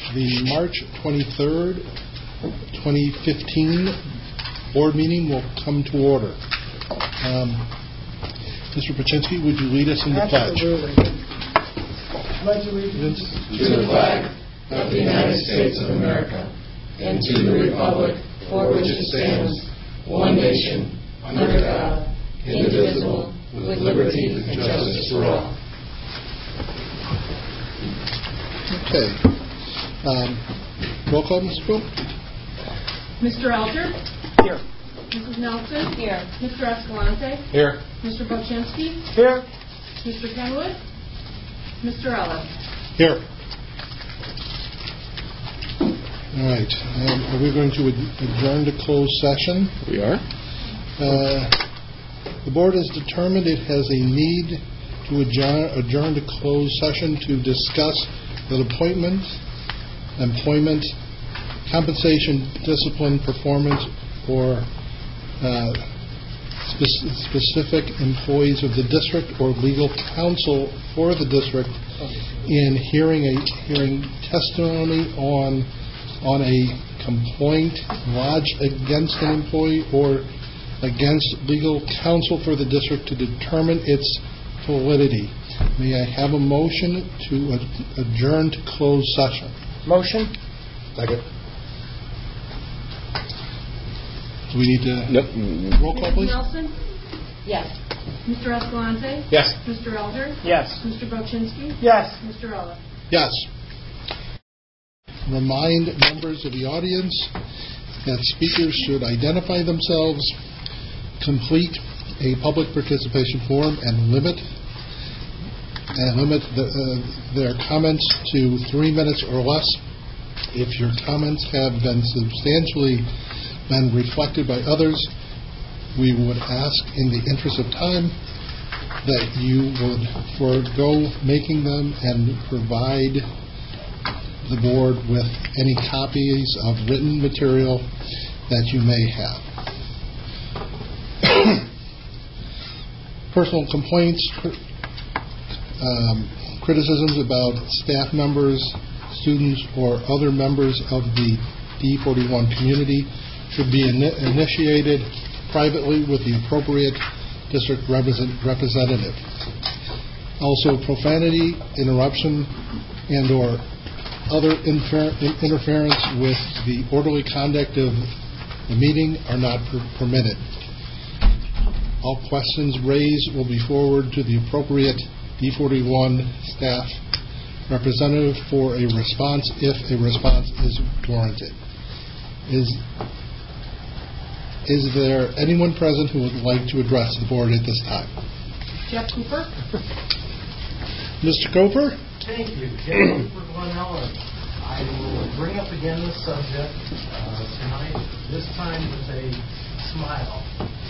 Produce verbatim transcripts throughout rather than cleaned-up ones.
the March twenty-third, twenty fifteen board meeting will come to order. Um, Mister Paczynski, would you lead us in the pledge? Absolutely. Pledge allegiance to the flag of the United States of America and to the republic for which it stands, one nation, under God, indivisible, with liberty and justice for all. Okay. Um, roll call, Mister Poole. Mister Alger? here. Missus Nelson? Here. Mister Escalante? Here. Mister Boczynski? Here. Mister Kenwood? Mister Ellis? Here. All right. Um, are we going to ad- adjourn to closed session? We are. Uh, the board has determined it has a need to adjourn, adjourn to closed session to discuss the appointment, employment, compensation, discipline, performance, or uh, spe- specific employees of the district or legal counsel for the district in hearing a hearing testimony on on a complaint lodged against an employee or against legal counsel for the district to determine its validity. May I have a motion to ad- adjourn to closed session? Motion. Second. Do we need to... Nope. Roll call, please. Missus Nelson? Yes. Mister Escalante? Yes. Mister Alger? Yes. Mister Boczynski? Yes. Mister Ellis? Yes. Remind members of the audience that speakers should identify themselves, complete a public participation form, and limit and limit the, uh, their comments to three minutes or less. If your comments have been substantially been reflected by others, we would ask, in the interest of time, that you would forego making them and provide the board with any copies of written material that you may have. Personal complaints, um, criticisms about staff members, students, or other members of the D forty-one community should be in- initiated privately with the appropriate district represent- representative. Also, profanity, interruption, and or other infer- interference with the orderly conduct of the meeting are not per- permitted. All questions raised will be forwarded to the appropriate D forty-one staff representative for a response if a response is warranted. Is Is there anyone present who would like to address the board at this time? Jeff Cooper? Mister Cooper? Thank you. Jeff Cooper, Glen Ellen. I will bring up again the subject uh, tonight, this time with a smile.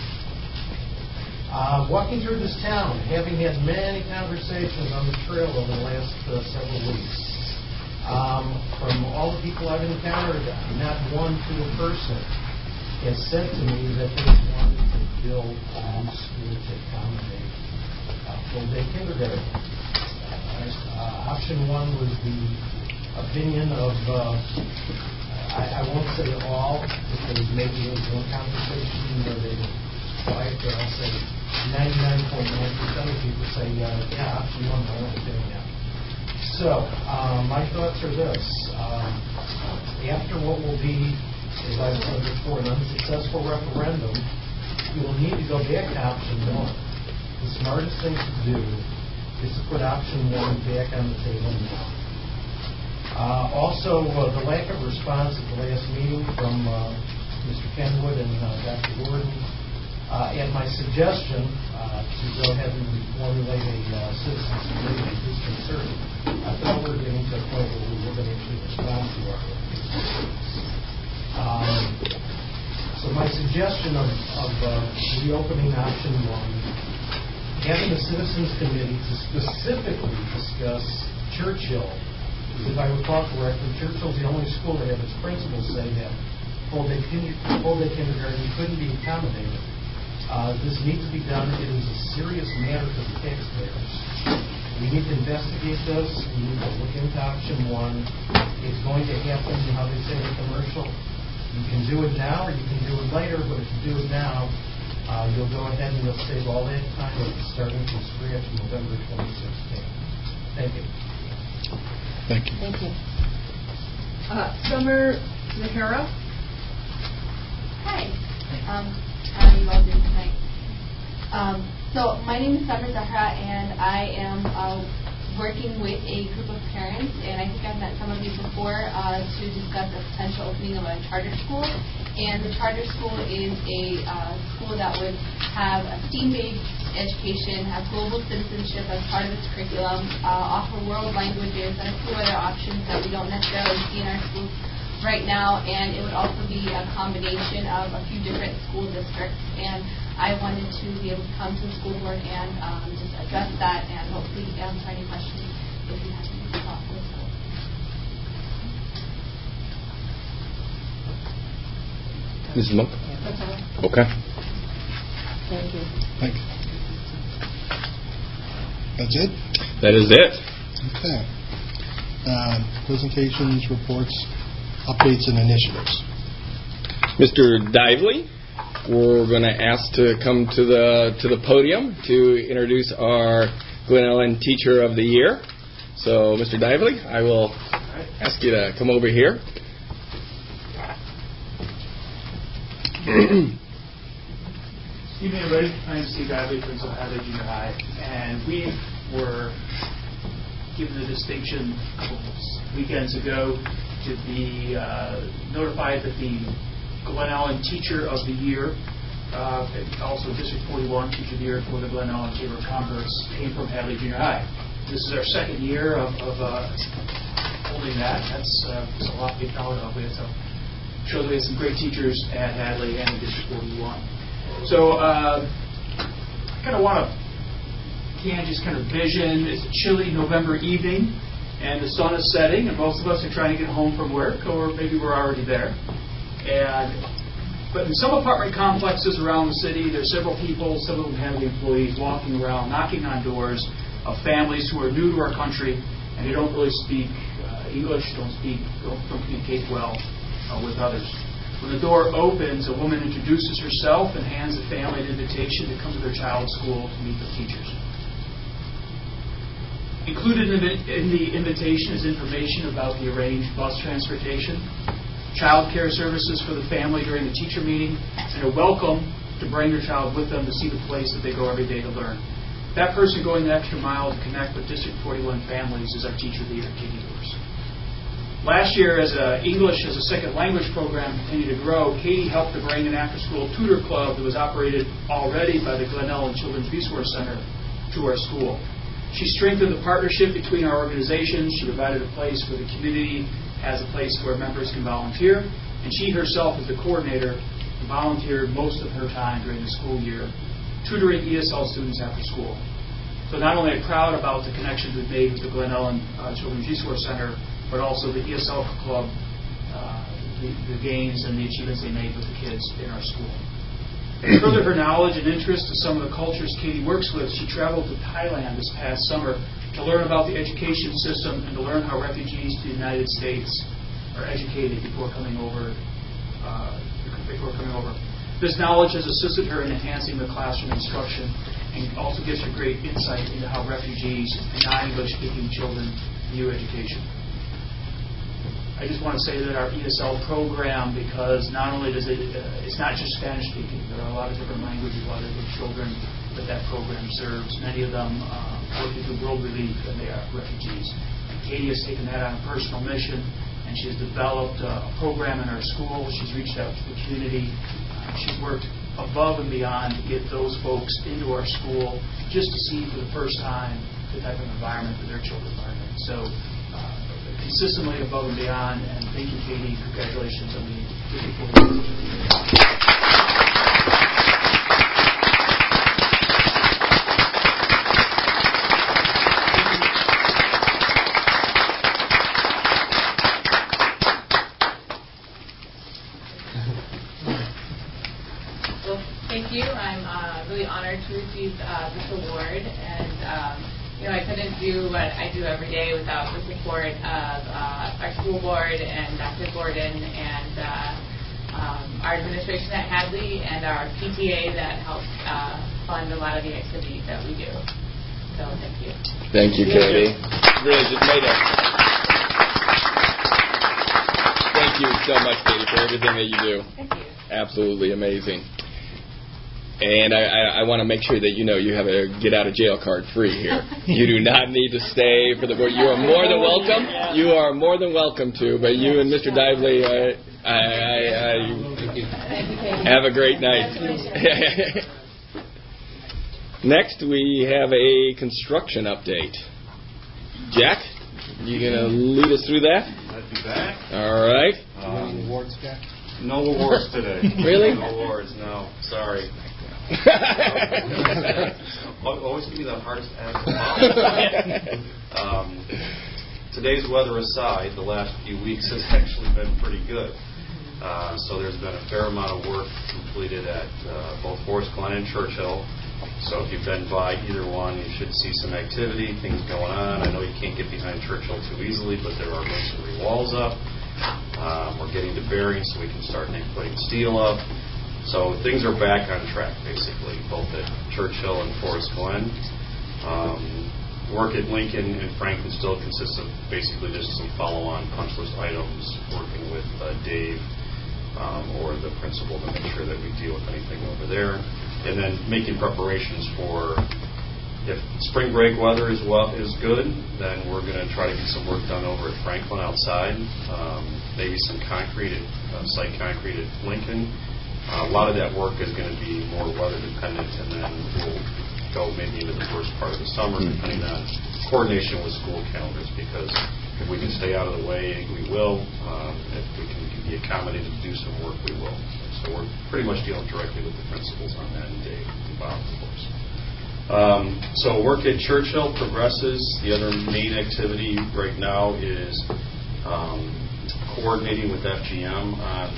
Uh, walking through this town, having had many conversations on the trail over the last uh, several weeks, um, from all the people I've encountered, not one to a person has said to me that they wanted to build a new school to accommodate uh, full-day kindergarten. Uh, option one was the opinion of, uh, I, I won't say all, because maybe it was one conversation where they were quiet, but I'll say ninety-nine point nine percent of people say, uh, yeah, option one, I want to do that. So, uh, my thoughts are this. Um, after what will be, as I've said before, an unsuccessful referendum, you will need to go back to option one. The smartest thing to do is to put option one back on the table now. Uh, also, uh, the lack of response at the last meeting from uh, Mister Kenwood and uh, Doctor Gordon, uh, and my suggestion uh, to go ahead and formulate a uh, citizens committee of his concern. I thought we were getting to a point where we were going to actually respond to our concerns. Um, so my suggestion of, of uh, reopening option one, having a citizens committee to specifically discuss Churchill. If I recall correctly, Churchill's the only school that had its principals say that full-day kindergarten couldn't be accommodated. Uh, this needs to be done. It is a serious matter to the taxpayers. We need to investigate this. We need to look into option one. It's going to happen, how they say in the commercial. You can do it now or you can do it later, but if you do it now, uh, you'll go ahead and you'll save all that time starting from scratch in November twenty sixteen. Thank you. Thank you. Thank you. Uh, Summer Zahara. Hi. Um, how are you all doing tonight? Um, so my name is Summer Zahra, and I am uh, working with a group of parents, and I think I've met some of you before uh, to discuss the potential opening of a charter school. And the charter school is a uh, school that would have a STEAM-based education, have global citizenship as part of its curriculum, uh, offer world languages, and a few other options that we don't necessarily see in our schools right now. And it would also be a combination of a few different school districts. And I wanted to be able to come to the school board and um, just address that and hopefully answer any questions if you have any thoughts on the school. Missus Monk? That's all. Okay. Thank you. Thank you. That's it? That is it. Okay. Uh, presentations, reports, updates, and initiatives. Mister Dively, we're going to ask to come to the to the podium to introduce our Glen Ellen Teacher of the Year. So, Mister Dively, I will ask you to come over here. Evening, everybody. I'm Steve Dively, principal of Hadley Junior High, and we were given the distinction a couple weekends ago to be uh, notified that the Glen Ellen Teacher of the Year, uh, and also District forty-one Teacher of the Year for the Glen Ellen Chamber of Commerce, came from Hadley Junior High. This is our second year of, of uh, holding that. That's, uh, that's a lot to be proud of. We had some, shows we had some great teachers at Hadley and in District forty-one. So uh, I kind of want to, can just kind of vision, it's a chilly November evening, and the sun is setting, and most of us are trying to get home from work, or maybe we're already there. And but in some apartment complexes around the city, there's several people, some of them have the employees walking around, knocking on doors of families who are new to our country, and they don't really speak uh, English, don't speak, don't, don't communicate well uh, with others. When the door opens, a woman introduces herself and hands the family an invitation to come to their child's school to meet the teachers. Included in the invitation is information about the arranged bus transportation, child care services for the family during the teacher meeting, and a welcome to bring their child with them to see the place that they go every day to learn. That person going the extra mile to connect with District forty-one families is our Teacher of the Year, Katie Lewis. Last year, as a English as a second language program continued to grow, Katie helped to bring an after-school tutor club that was operated already by the Glen Ellen Children's Resource Center to our school. She strengthened the partnership between our organizations. She provided a place where the community has a place where members can volunteer, and she herself, as the coordinator, volunteered most of her time during the school year, tutoring E S L students after school. So not only am I proud about the connections we've made with the Glen Ellen uh, Children's Resource Center, but also the E S L Club, uh, the, the gains and the achievements they made with the kids in our school. To further her knowledge and interest to some of the cultures Katie works with, she traveled to Thailand this past summer to learn about the education system and to learn how refugees to the United States are educated before coming over. Uh, before coming over. This knowledge has assisted her in enhancing the classroom instruction and also gives her great insight into how refugees and non-English speaking children view education. I just want to say that our E S L program, because not only does it, uh, it's not just Spanish speaking, there are a lot of different languages, a lot of different children that that program serves. Many of them uh, working through World Relief, and they are refugees. And Katie has taken that on a personal mission, and she has developed uh, a program in our school. She's reached out to the community. Uh, she's worked above and beyond to get those folks into our school just to see for the first time the type of environment that their children learn in. So uh, consistently above and beyond, and thank you, Katie. Congratulations on the District forty-one. Well, thank you. I'm uh, really honored to receive uh, this award, and um, you know, I couldn't do what I do every day without the support of uh, our school board and Doctor Gordon and uh, um, our administration at Hadley and our P T A that helps uh, fund a lot of the activities that we do. So thank you. Thank you, Katie. Really just made it. Thank you so much, Katie, for everything that you do. Thank you. Absolutely amazing. And I, I, I want to make sure that you know you have a get-out-of-jail card free here. You do not need to stay for the board. You are more than welcome. You are more than welcome to. But you and Mister Dively, uh, I, I, I have a great night. Next, we have a construction update. Jack, you going to lead us through that? I'd be back. All right. Um, awards, Jack? No awards today. Really? No awards, no. Sorry. Always give me the hardest answer. um, today's weather aside, the last few weeks has actually been pretty good. Uh, so there's been a fair amount of work completed at uh, both Forest Glen and Churchill. So if you've been by either one, you should see some activity, things going on. I know you can't get behind Churchill too easily, but there are masonry walls up. Um, we're getting to bearings so we can start putting steel up. So things are back on track, basically, both at Churchill and Forest Glen. Um, work at Lincoln and Franklin still consists of basically just some follow-on punch list items, working with uh, Dave um, or the principal to make sure that we deal with anything over there. And then making preparations for, if spring break weather is well is good, then we're going to try to get some work done over at Franklin outside. Um, maybe some concrete, at, uh, site concrete at Lincoln. Uh, a lot of that work is going to be more weather dependent, and then we'll go maybe into the first part of the summer, depending on coordination with school calendars. Because if we can stay out of the way, we will. Um, if we can be accommodated to do some work, we will. So we're pretty much dealing directly with the principals on that, and Dave and Bob, of course. Um, so work at Churchill progresses. The other main activity right now is um, coordinating with F G M on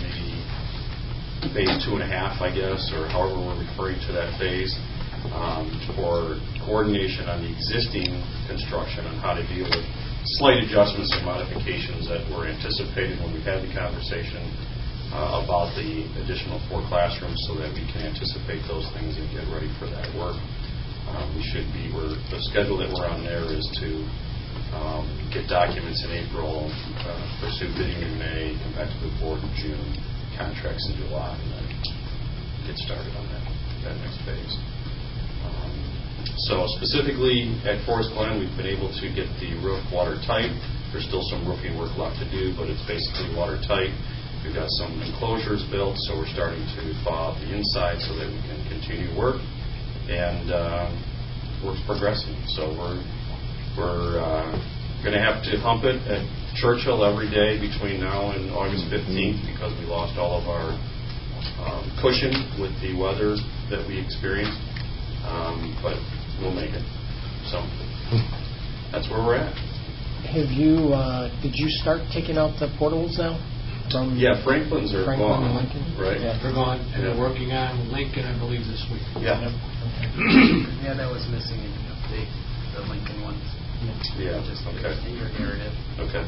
the phase two and a half, I guess, or however we're referring to that phase, um, for coordination on the existing construction on how to deal with slight adjustments and modifications that were anticipated when we had the conversation Uh, about the additional four classrooms, so that we can anticipate those things and get ready for that work. Um, we should be, we're, the schedule that we're on there is to um, get documents in April, uh, pursue bidding in May, come back to the board in June, contracts in July, and then get started on that, that next phase. Um, so specifically at Forest Glen, we've been able to get the roof watertight. There's still some roofing work left to do, but it's basically watertight. We've got some enclosures built, so we're starting to thaw out the inside so that we can continue work, and uh, work's progressing. So we're we're uh, going to have to hump it at Churchill every day between now and August fifteenth because we lost all of our um, cushion with the weather that we experienced, um, but we'll make it. So that's where we're at. Have you? Uh, did you start taking out the portals now? From yeah, Franklin's are Franklin gone, and Lincoln? right? Yeah, they're gone, and they're working on Lincoln, I believe, this week. Yeah. Yeah, that was missing in the update, the Lincoln ones. Yeah, Just okay. in your narrative. Okay.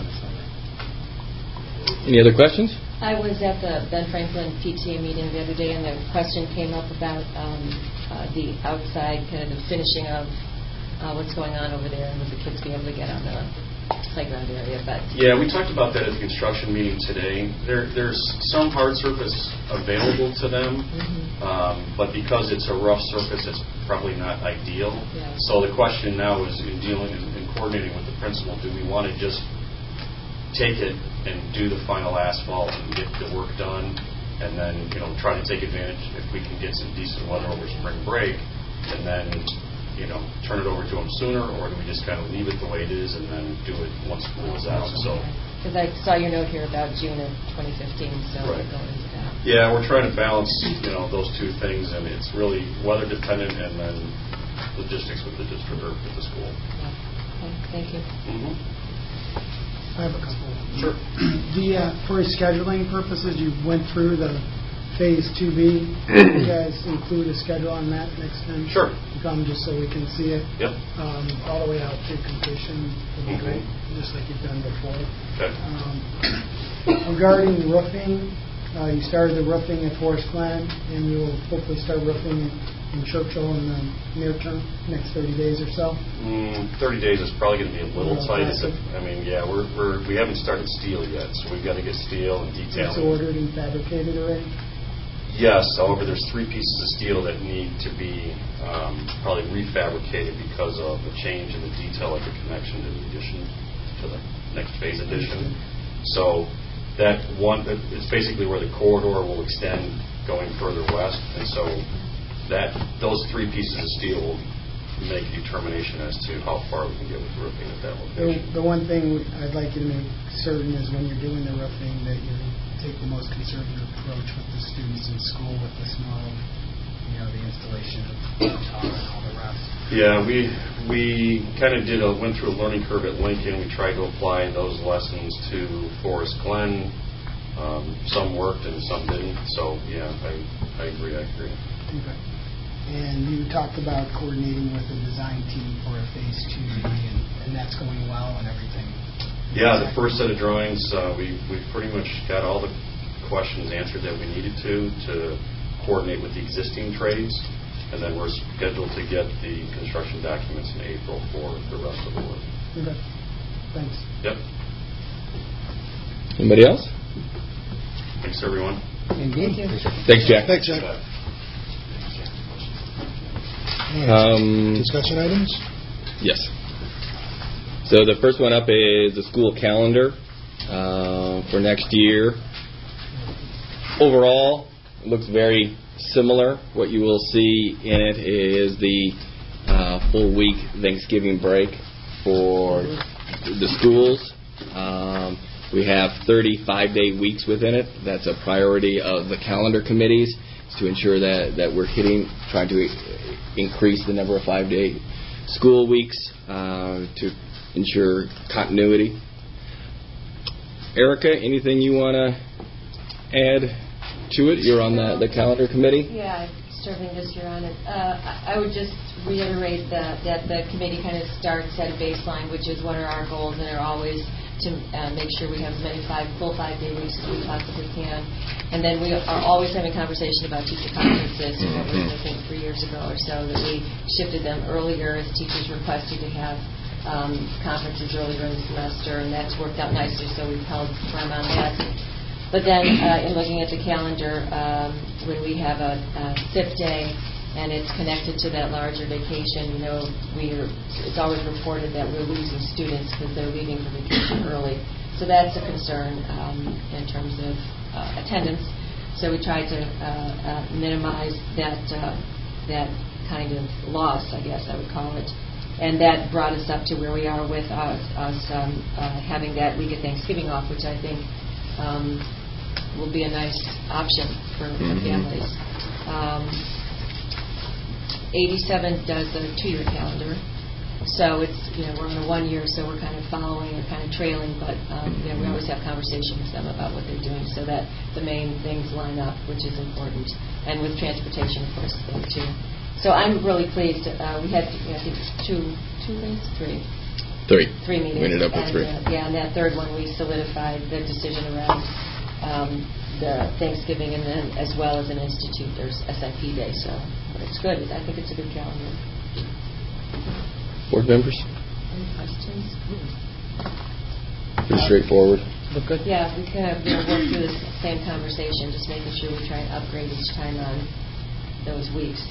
Any other questions? I was at the Ben Franklin P T A meeting the other day, and the question came up about um, uh, the outside, kind of the finishing of uh, what's going on over there, and would the kids be able to get on the playground area? But yeah, we talked about that at the construction meeting today. There, there's some hard surface available to them, mm-hmm. um, but because it's a rough surface, it's probably not ideal. Yeah. So the question now is, in dealing and coordinating with the principal, do we want to just take it and do the final asphalt and get the work done, and then you know try to take advantage if we can get some decent weather over spring break, and then you know, turn it over to them sooner, or do we just kind of leave it the way it is and then do it once school is out? So, because I saw your note here about June of twenty fifteen, so right. going into that. Yeah, we're trying to balance, you know, those two things, and it's really weather dependent, and then logistics with the district or with the school. Yeah. Okay, thank you. Mm-hmm. I have a couple. Sure. The uh, for scheduling purposes, you went through the Phase two B, you guys include a schedule on that next time? Sure. Come just so we can see it. Yep. Um, all the way out to completion would be great, just like you've done before. Okay. Um, regarding roofing, uh, you started the roofing at Forest Glen, and you'll hopefully start roofing in Churchill in the near term, next thirty days or so. Mm, thirty days is probably going to be a little Uh, tight. aggressive. I mean, yeah, we're, we're we haven't started steel yet, so we've got to get steel and detailing. It's ordered and fabricated already? Yes, however, there's three pieces of steel that need to be um, probably refabricated because of the change in the detail of the connection to the addition to the next phase addition. So that one, it's basically where the corridor will extend going further west, and so that those three pieces of steel will make a determination as to how far we can get with roofing at that location. The, the one thing I'd like you to make certain is when you're doing the roofing that you take the most conservative approach with the students in school with the small, you know, the installation of tar and all the rest. Yeah, we we kind of did a went through a learning curve at Lincoln. We tried to apply those lessons to Forest Glen. Um, some worked and some didn't. So yeah, I I agree. I agree. Okay. And you talked about coordinating with the design team for a phase two, and, and that's going well and everything. Yeah, the first set of drawings, uh, we we pretty much got all the questions answered that we needed to to coordinate with the existing trades, and then we're scheduled to get the construction documents in April for the rest of the work. Okay. Thanks. Yep. Anybody else? Thanks, everyone. Thank you. Thanks, Jack. Thanks, Jack. Um, Discussion items? Yes. So the first one up is the school calendar uh, for next year. Overall, it looks very similar. What you will see in it is the uh, full week Thanksgiving break for the schools. Um, we have thirty-five day weeks within it. That's a priority of the calendar committees, to ensure that, that we're hitting, trying to increase the number of five-day school weeks uh, to ensure continuity. Erica, anything you want to add to it? You're on the, the calendar committee. Yeah, I'm serving this year on it. Uh, I would just reiterate that, that the committee kind of starts at a baseline, which is what are our goals, and are always to uh, make sure we have as many five, full five-day weeks as we possibly can. And then we are always having conversation about teacher conferences. Mm-hmm. What was, I think, three years ago or so, that we shifted them earlier as teachers requested to have um, conferences earlier in the semester, and that's worked out nicely, so we've held firm on that. But then uh, in looking at the calendar, um, when we have a, a S I P day and it's connected to that larger vacation, you know, we're, it's always reported that we're losing students because they're leaving for vacation early. So that's a concern um, in terms of uh, attendance. So we try to uh, uh, minimize that uh, that kind of loss, I guess I would call it. And that brought us up to where we are with us, us um, uh, having that week of Thanksgiving off, which I think um, will be a nice option for, for mm-hmm. families. Um, eighty-seven does a two-year calendar, so it's, you know, we're on a one-year, so we're kind of following or kind of trailing, but um, you know, we always have conversations with them about what they're doing, so that the main things line up, which is important, and with transportation, of course, there too. So I'm really pleased. Uh, we had, you know, I think, two, two meetings, three. Three. Three meetings. We ended up with and, three. Uh, yeah, and that third one we solidified the decision around um, the Thanksgiving, and then as well as an institute, there's S I P Day, so it's good. I think it's a good calendar. Board members? Any questions? Pretty straightforward. Look good. Yeah, we kind of, you know, work through this same conversation, just making sure we try and upgrade each time on those weeks.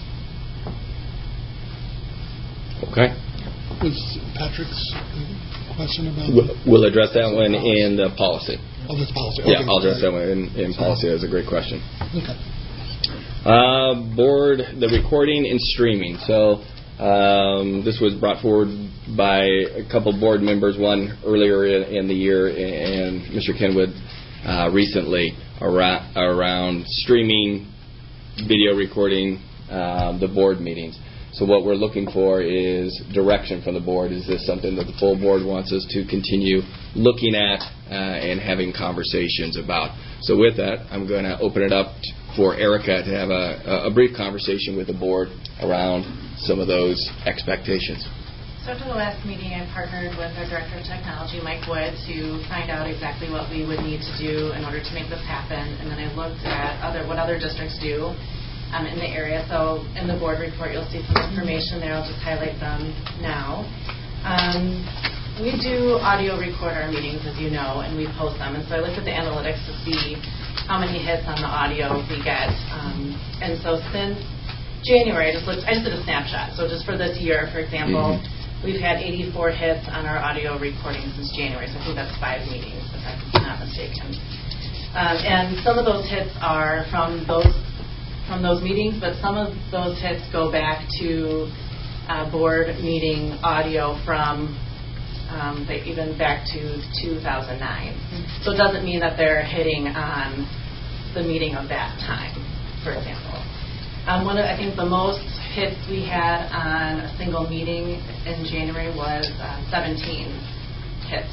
Okay. Was Patrick's question about? We'll address that one in the policy. Oh, that's policy. Yeah, okay. I'll address that one in, in policy. That's a great question. Okay. Uh, board, the recording and streaming. So um, this was brought forward by a couple board members, one earlier in, in the year, and Mister Kenwood uh, recently, around, around streaming, video recording uh, the board meetings. So what we're looking for is direction from the board. Is this something that the full board wants us to continue looking at uh, and having conversations about? So with that, I'm going to open it up for Erica to have a, a brief conversation with the board around some of those expectations. So after the last meeting, I partnered with our Director of Technology, Mike Wood, to find out exactly what we would need to do in order to make this happen. And then I looked at other what other districts do um, in the area. So in the board report, you'll see some information there. I'll just highlight them now. Um, we do audio record our meetings, as you know, and we post them. And so I looked at the analytics to see how many hits on the audio we get. Um, and so since January, I just looked, I just did a snapshot. So just for this year, for example, mm-hmm. we've had eighty-four hits on our audio recording since January, so I think that's five meetings, if I'm not mistaken. Um, and some of those hits are from those from those meetings, but some of those hits go back to uh, board meeting audio from um, they, even back to two thousand nine. Mm-hmm. So it doesn't mean that they're hitting on the meeting of that time, for example. Um, one of, I think the most hits we had on a single meeting in January was uh, seventeen hits.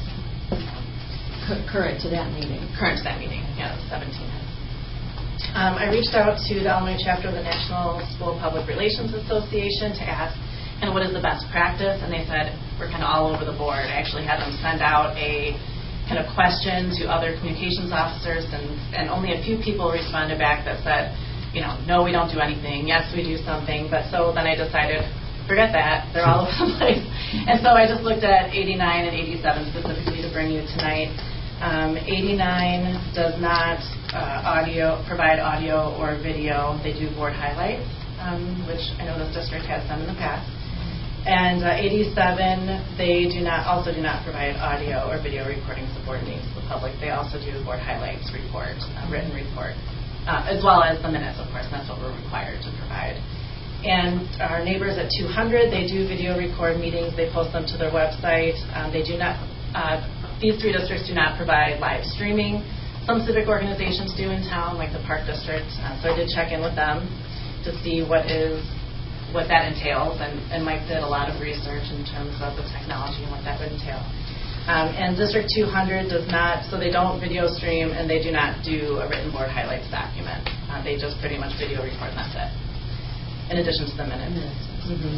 C- current to that meeting. Current to that meeting, yeah, seventeen hits. Um, I reached out to the Illinois chapter of the National School Public Relations Association to ask, kind of what is the best practice, and they said we're kind of all over the board. I actually had them send out a kind of question to other communications officers, and, and only a few people responded back that said, you know, no, we don't do anything. Yes, we do something. But so then I decided, forget that. They're all over the place. And so I just looked at eighty-nine and eighty-seven specifically to bring you tonight. Um, eighty-nine does not uh, audio provide audio or video. They do board highlights, um, which I know this district has done in the past. And uh, eighty-seven, they do not also do not provide audio or video recordings of board meetings to the public. They also do board highlights report, a written report. Uh, as well as the minutes, of course, and that's what we're required to provide. And our neighbors at two hundred, they do video record meetings. They post them to their website. Um, they do not, uh, these three districts do not provide live streaming. Some civic organizations do in town, like the Park District. Uh, so I did check in with them to see what is, what that entails. And, and Mike did a lot of research in terms of the technology and what that would entail. Um, and District two hundred does not, so they don't video stream and they do not do a written board highlights document. Uh, they just pretty much video record and that's it, in addition to the minutes. Mm-hmm.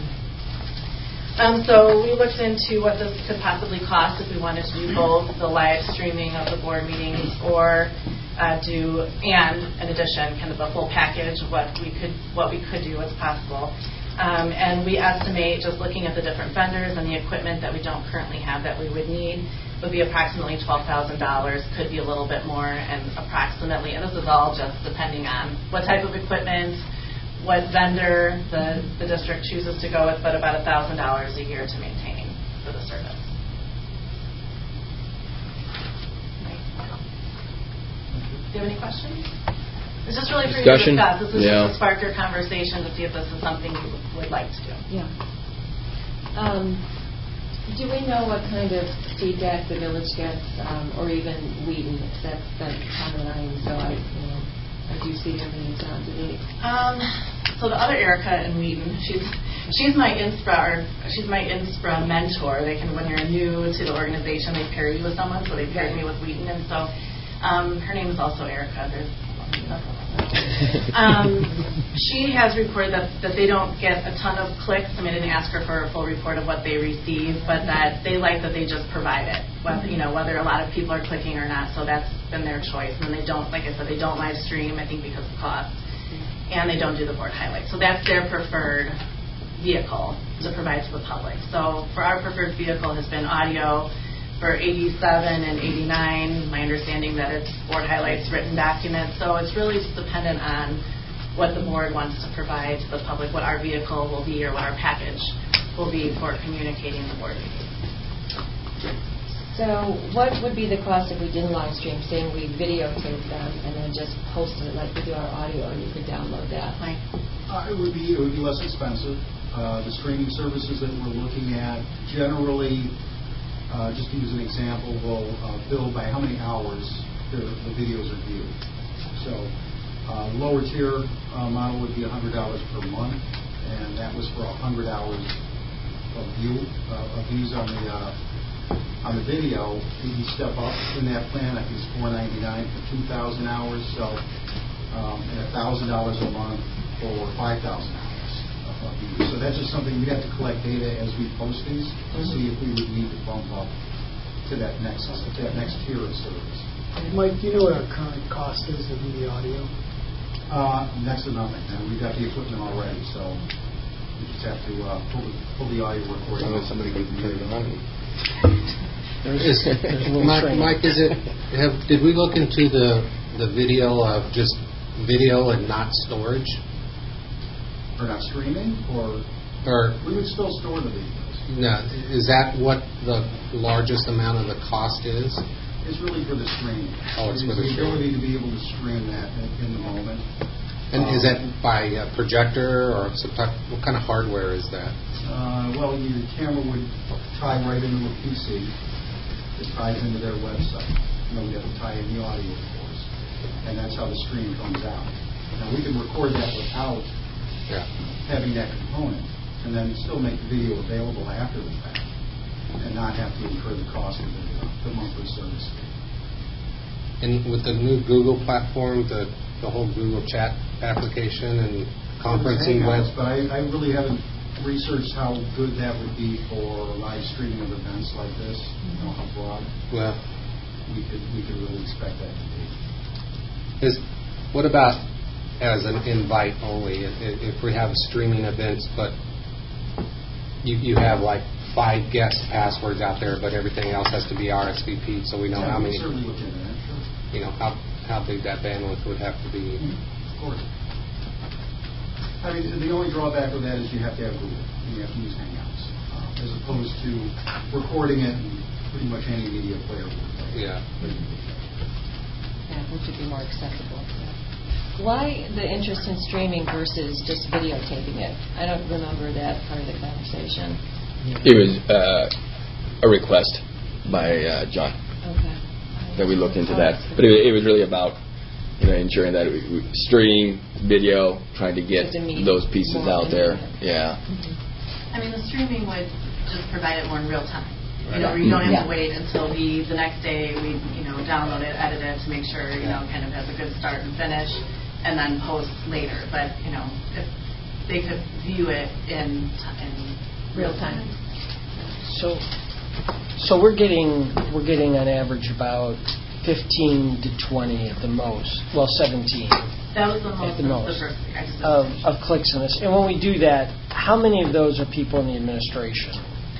Um, so we looked into what this could possibly cost if we wanted to do both the live streaming of the board meetings or uh, do, and in addition, kind of a full package of what we could, what we could do, what's possible. Um, and we estimate, just looking at the different vendors and the equipment that we don't currently have that we would need, would be approximately twelve thousand dollars, could be a little bit more, and approximately, and this is all just depending on what type of equipment, what vendor the, the district chooses to go with, but about one thousand dollars a year to maintain for the service. Do you have any questions? It's just really for you to discuss. This is yeah. just to spark your conversation to see if this is something you would like to do. Yeah. Um, do we know what kind of feedback the village gets, um, or even Wheaton? That's the common line, so I, you know, I do see their meetings on today. Um, so the other Erica in Wheaton, she's she's my Inspra, or she's my Inspra mentor. They can, when you're new to the organization, they pair you with someone. So they paired me with Wheaton, and so um, her name is also Erica. There's um, she has reported that, that they don't get a ton of clicks. I mean, I didn't ask her for a full report of what they receive, but that they like that they just provide it, whether, you know, whether a lot of people are clicking or not. So that's been their choice. And they don't, like I said, they don't live stream, I think, because of cost, and they don't do the board highlights. So that's their preferred vehicle to provide to the public. So for our preferred vehicle has been audio. For eighty-seven and eighty-nine, my understanding that it's board highlights, written documents. So it's really just dependent on what the board wants to provide to the public, what our vehicle will be or what our package will be for communicating the board meeting. So what would be the cost if we didn't live stream, saying we videotape them and then just post it like we do our audio and you could download that? Right. Uh, it would be it would be less expensive. Uh, the streaming services that we're looking at generally, Uh, just to use an example, will uh, bill by how many hours the, the videos are viewed. So uh, lower tier uh, model would be one hundred dollars per month, and that was for one hundred hours of view uh, of views on the uh, on the video. If you step up in that plan, I think it's four ninety-nine for two thousand hours. So um, and one thousand dollars a month for five thousand hours of use. So that's just something we'd have to collect data as we post these to see if we would need to bump up to that next to that next tier of service. Mike, do you know what our current cost is of the audio? Uh, next to nothing. And we've got the equipment already, so we just have to uh, pull, the, pull the audio recording. Unless somebody can turn it on. Is, Mike, Mike, is it? Have, did we look into the the video of just video and not storage? Or not streaming, or or we would still store the videos. No, is that what the largest amount of the cost is? It's really for the streaming. Oh, it's it for the, the streaming. ability to be able to stream that in, in the moment. And um, is that by a projector or some type, what kind of hardware is that? Uh, well, your camera would tie right into a P C. It ties into their website. And then we have to tie in the audio, of course. And that's how the stream comes out. Now, we can record that without yeah. having that component, and then still make the video available after the fact, and not have to incur the cost of the, the monthly service. And with the new Google platform, the the whole Google Chat application and conferencing web. But I, I really haven't researched how good that would be for live streaming of events like this. You know how broad well, we could we could really expect that to be. Is what about as an invite only? If, if we have streaming events, but you you have like five guest passwords out there, but everything else has to be R S V P, so we know yeah, how many. Certainly look into that. Sure. You know how how big that bandwidth would have to be. Mm-hmm. Of course. I mean, the only drawback with that is you have to have Google. You have to use Hangouts, uh, as opposed to recording it in pretty much any media player. Yeah. Yeah, which would be more accessible. Why the interest in streaming versus just videotaping it? I don't remember that part of the conversation. It was uh, a request by uh, John. Okay. That we looked into that, but it, it was really about you know ensuring that we, we stream video, trying to get those pieces out there. Yeah. I mean, the streaming would just provide it more in real time. Right. You know, you don't have yeah. to wait until we the next day we you know download it, edit it to make sure you know kind of has a good start and finish, and then post later. But you know, if they could view it in in real time. So. So we're getting we're getting on average about fifteen to twenty at the most. Well, seventeen. That was the most. At the most the first I just of, of clicks in this. And when we do that, how many of those are people in the administration?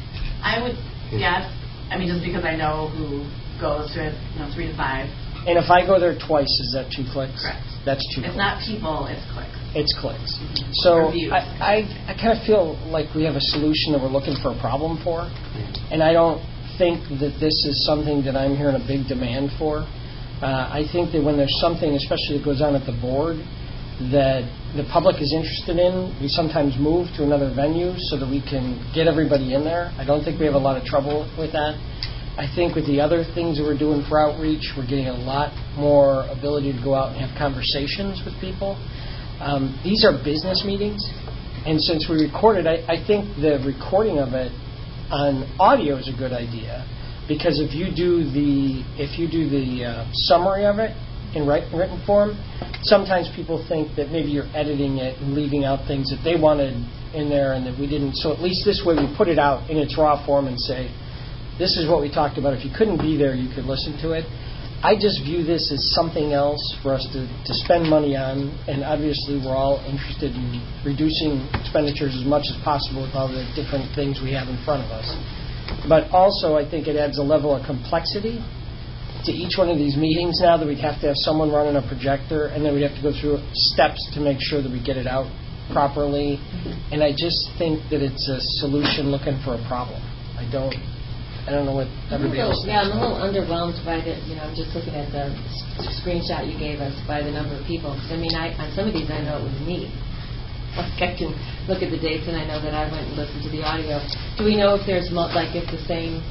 I would guess. I mean, just because I know who goes to it, you know, three to five. And if I go there twice, is that two clicks? Correct. That's two. It's clicks. not people. It's clicks. It's clicks. So I, I I kind of feel like we have a solution that we're looking for a problem for, and I don't think that this is something that I'm hearing a big demand for. Uh, I think that when there's something, especially that goes on at the board, that the public is interested in, we sometimes move to another venue so that we can get everybody in there. I don't think we have a lot of trouble with that. I think with the other things that we're doing for outreach, we're getting a lot more ability to go out and have conversations with people. Um, these are business meetings, and since we record it, I, I think the recording of it on audio is a good idea, because if you do the if you do the uh, summary of it in write, written form, sometimes people think that maybe you're editing it and leaving out things that they wanted in there and that we didn't. So at least this way we put it out in its raw form and say, this is what we talked about. If you couldn't be there, you could listen to it. I just view this as something else for us to, to spend money on, and obviously we're all interested in reducing expenditures as much as possible with all the different things we have in front of us. But also I think it adds a level of complexity to each one of these meetings now, that we'd have to have someone running a projector, and then we'd have to go through steps to make sure that we get it out properly. And I just think that it's a solution looking for a problem. I don't I don't know what everybody little, else thinks. Yeah, I'm a little underwhelmed by the, you know, just looking at the screenshot you gave us by the number of people. Because, I mean, I, on some of these I know it was me. Like, I can look at the dates and I know that I went and listened to the audio. Do we know if there's, like, if the same,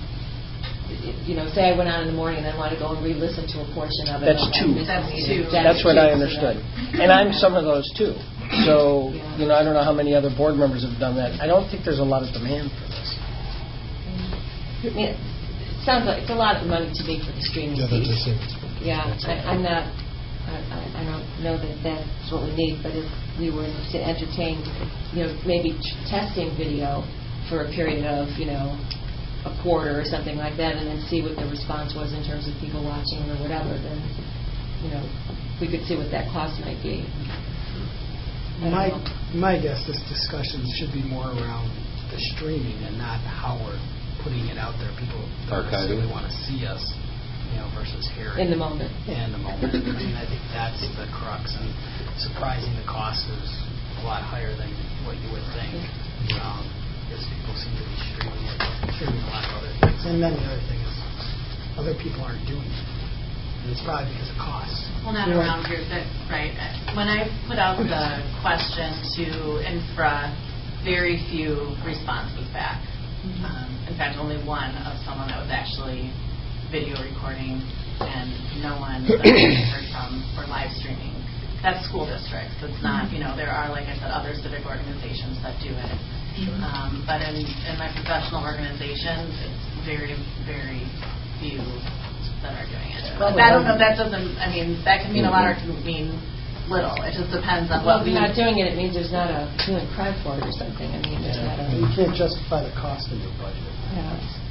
you know, say I went out in the morning and then want to go and re-listen to a portion of it. That's two. That's two. That's what I understood. And I'm some of those, too. So, you know, I don't know how many other board members have done that. I don't think there's a lot of demand for this. I mean, it sounds like it's a lot of money to me for the streaming Yeah, that piece. does seem. Yeah, I, I'm not. I, I, I don't know that that's what we need, but if we were to entertain, you know, maybe t- testing video for a period of, you know, a quarter or something like that, and then see what the response was in terms of people watching or whatever, then, you know, we could see what that cost might be. My my guess is discussions should be more around the streaming and not how we're putting it out there. People don't necessarily want to see us, you know, versus hearing. In the moment. In the moment. I mean, I think that's the crux. And surprising, the cost is a lot higher than what you would think. Um, because people seem to be streaming it, streaming a lot of other things. And then the other thing is, other people aren't doing it. And it's probably because of cost. Well, not around here, but, right. When I put out the question to Infra, very few responses back. Mm-hmm. Um, in fact, only one of someone that was actually video recording, and no one that I heard from for live streaming. That's school districts. It's not, you know, there are, like I said, other civic organizations that do it. Sure. Um, but in, in my professional organizations, it's very, very few that are doing it. But I don't know, that doesn't, I mean, that can mean mm-hmm. a lot or can mean little. It just depends on well, what we... we... Well, if you're not doing it, it means there's not a hue and cry for it or something. I mean, there's yeah. not a... You can't justify the cost in your budget. Yeah.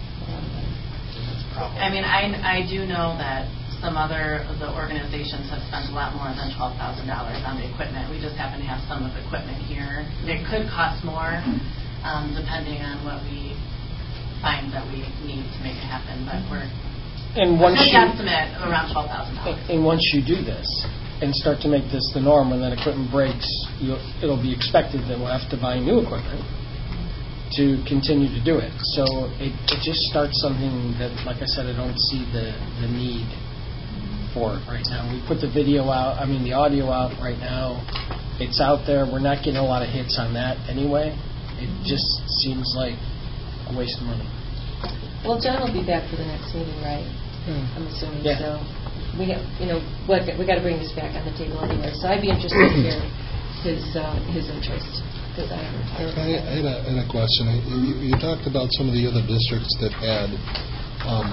Um, I mean, I, I do know that some other of the organizations have spent a lot more than twelve thousand dollars on the equipment. We just happen to have some of the equipment here. It could cost more, um, depending on what we find that we need to make it happen, but we're... And once you, you estimate around twelve thousand dollars. And once you do this and start to make this the norm, when that equipment breaks, you'll, it'll be expected that we'll have to buy new equipment to continue to do it. So it, it just starts something that, like I said, I don't see the, the need for it right now. We put the video out, I mean the audio out right now. It's out there. We're not getting a lot of hits on that anyway. It just seems like a waste of money. Well, John will be back for the next meeting, right? Mm. I'm assuming. Yeah. So we have, you know, what, we got to bring this back on the table anyway. So I'd be interested to hear his uh, his interest. I, I, I had a, I had a question. You, you talked about some of the other districts that had, um,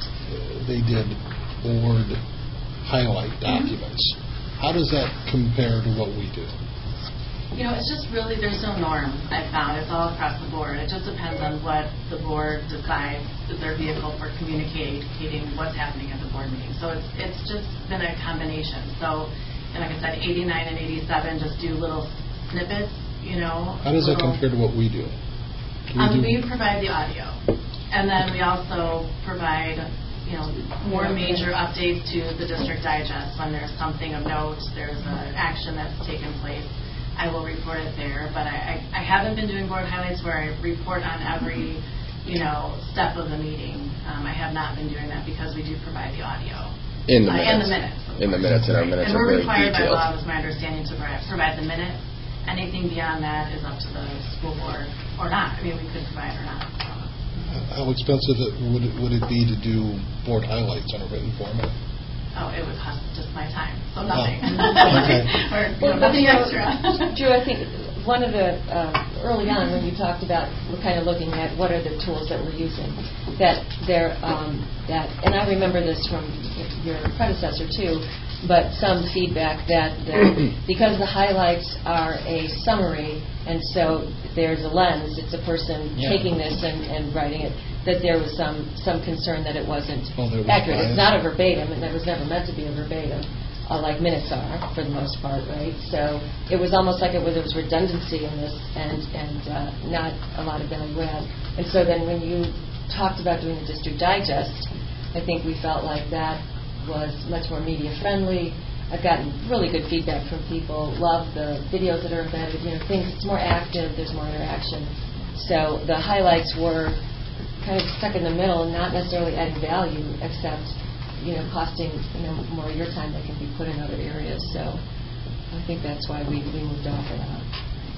they did board highlight documents. Mm-hmm. How does that compare to what we do? You know, it's just really, there's no norm, I've found. It's all across the board. It just depends on what the board decides is their vehicle for communicating what's happening at the board meeting. So it's it's just been a combination. So, and like I said, eighty-nine and eighty-seven just do little snippets, you know. How does that compare to what we do? We, um, do? we provide the audio. And then we also provide, you know, more major updates to the district digest when there's something of note, there's an action that's taken place. I will report it there, but I, I, I haven't been doing board highlights where I report on every, you know, step of the meeting. Um, I have not been doing that because we do provide the audio. In the uh, minutes. In the minutes. In the minutes, and our minutes and are we're very required detailed. by law, is my understanding, to provide the minutes. Anything beyond that is up to the school board or not. I mean, we could provide or not. How expensive it, would it would it be to do board highlights on a written format? Oh, it would cost just my time, so nothing. Oh. Okay. or well, nothing extra. Drew, I think one of the, uh, early on when you talked about kind of looking at what are the tools that we're using, that there, um, that, and I remember this from your predecessor too, but some feedback that the, because the highlights are a summary, and so there's a lens, it's a person yeah. taking this and, and writing it, that there was some, some concern that it wasn't well, was accurate. bias. It's not a verbatim, and it was never meant to be a verbatim, uh, like minutes are, for the most part, right? So it was almost like it was, there was redundancy in this and, and uh, not a lot of value add. And so then when you talked about doing the district digest, I think we felt like that was much more media friendly. I've gotten really good feedback from people, love the videos that are embedded, you know, things, it's more active, there's more interaction. So the highlights were kind of stuck in the middle and not necessarily adding value, except, you know, costing, you know, more of your time that can be put in other areas. So I think that's why we, we moved off of that.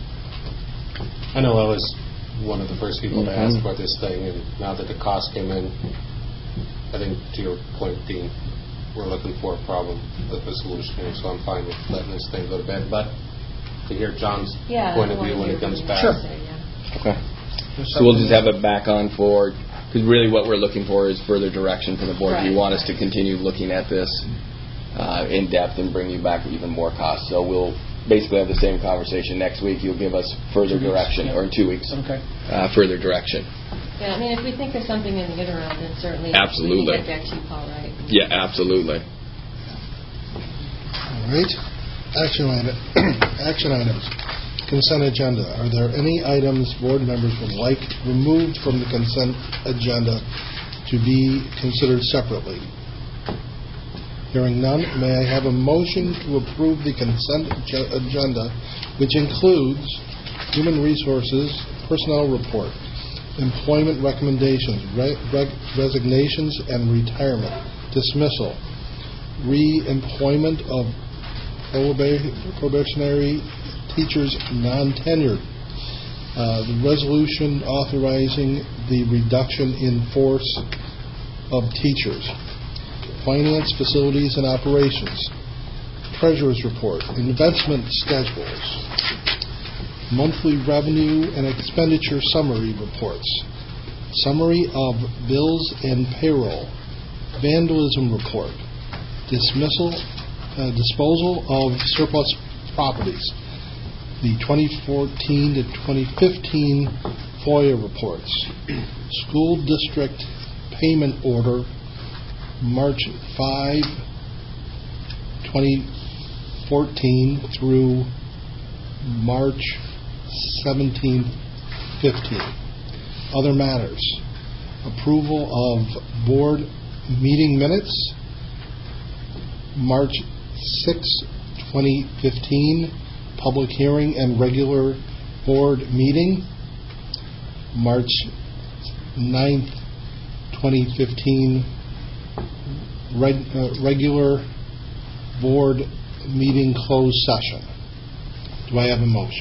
I know I was one of the first people mm-hmm. to ask about this thing, and now that the cost came in, I think to your point, Dean, we're looking for a problem with a solution here, so I'm fine with letting this thing go to bed. But to hear John's yeah, point of view when it comes back. Sure. Say, yeah. Okay. So we'll just have it back on for, because really what we're looking for is further direction from the board. Right, you want right. us to continue looking at this uh, in depth and bring you back even more costs. So we'll basically have the same conversation next week. You'll give us further Two weeks, direction, yeah. or in two weeks, Okay. uh, further direction. Yeah, I mean, if we think of something in the interim, then certainly Absolutely. we can get back to you, Paul, right? Yeah, absolutely. All right. Action item, action items. Consent agenda. Are there any items board members would like removed from the consent agenda to be considered separately? Hearing none, may I have a motion to approve the consent ag- agenda, which includes human resources, personnel report, employment recommendations, re- reg- resignations and retirement, dismissal, re-employment of proba- probationary teachers non-tenured, uh, the resolution authorizing the reduction in force of teachers, finance, facilities, and operations, treasurer's report, investment schedules, monthly revenue and expenditure summary reports, summary of bills and payroll, vandalism report, dismissal, uh, disposal of surplus properties, the twenty fourteen to twenty fifteen FOIA reports, school district payment order, March fifth, twenty fourteen through March seventeenth, fifteen. Other matters. Approval of board meeting minutes, March sixth, twenty fifteen, public hearing and regular board meeting, March ninth, twenty fifteen, reg, uh, regular board meeting closed session. Do I have a motion?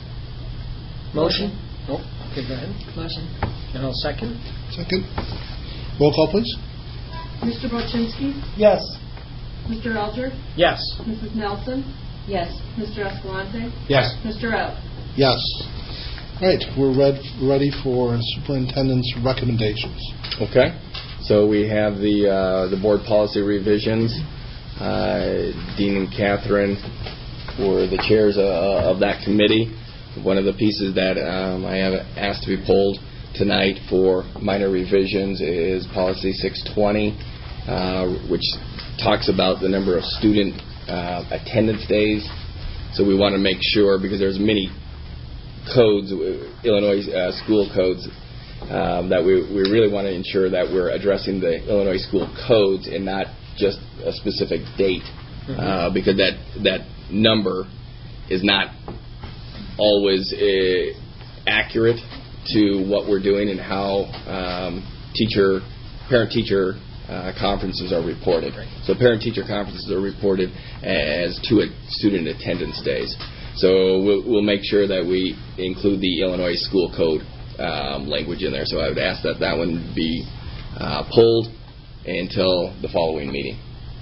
Motion? Oh, okay, go ahead. Motion. And I'll second. Second. Roll call, please. Mister Boczynski? Yes. Mister Alger? Yes. Missus Nelson? Yes. Mister Escalante? Yes. Mister Epp? Yes. All right, we're red, ready for superintendent's recommendations. Okay. So we have the uh, the board policy revisions. Uh, Dean and Catherine were the chairs uh, of that committee. One of the pieces that um, I have asked to be pulled tonight for minor revisions is policy six twenty, uh, which talks about the number of student uh, attendance days. So we want to make sure, because there's many codes, Illinois uh, school codes, um, that we, we really want to ensure that we're addressing the Illinois school codes and not just a specific date, mm-hmm. uh, because that that number is not always uh, accurate to what we're doing and how um, teacher, parent-teacher uh, conferences are reported. Right. So parent-teacher conferences are reported as two student attendance days. So we'll, we'll make sure that we include the Illinois school code um, language in there. So I would ask that that one be uh, pulled until the following meeting.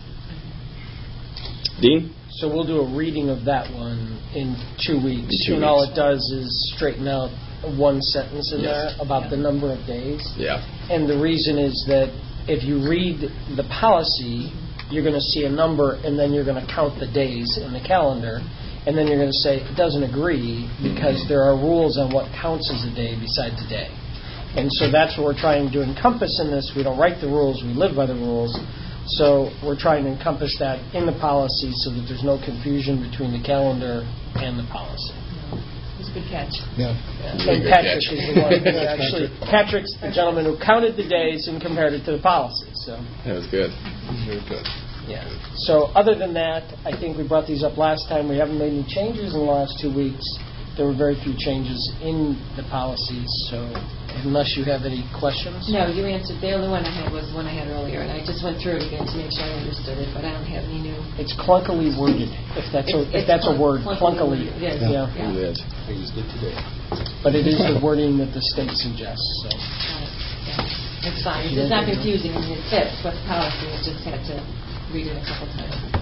Dean? So we'll do a reading of that one in two weeks. In two and weeks. all it does is straighten out one sentence in Yes. there about yeah. the number of days. Yeah. And the reason is that if you read the policy, you're going to see a number, and then you're going to count the days in the calendar, and then you're going to say it doesn't agree because mm-hmm. there are rules on what counts as a day besides a day. And so that's what we're trying to encompass in this. We don't write the rules, we live by the rules. So we're trying to encompass that in the policy so that there's no confusion between the calendar and the policy. It's a good catch. Yeah. yeah. And Patrick catch. is the one who actually, Patrick's the gentleman who counted the days and compared it to the policy. So that was good. Very good. Yeah. So other than that, I think we brought these up last time. We haven't made any changes in the last two weeks. There were very few changes in the policies, so unless you have any questions. No, you answered. The only one I had was the one I had earlier, and I just went through it again to make sure I understood it, but I don't have any new. It's clunkily worded, if that's it's, a, if it's that's clunk, a word. Clunkily. Clunkily. It is. Yeah. yeah. It is. I used it today. But it is the wording that the state suggests. So. Yeah. It's fine. It's not confusing. I mean, it fits with the policy. I just had to read it a couple times.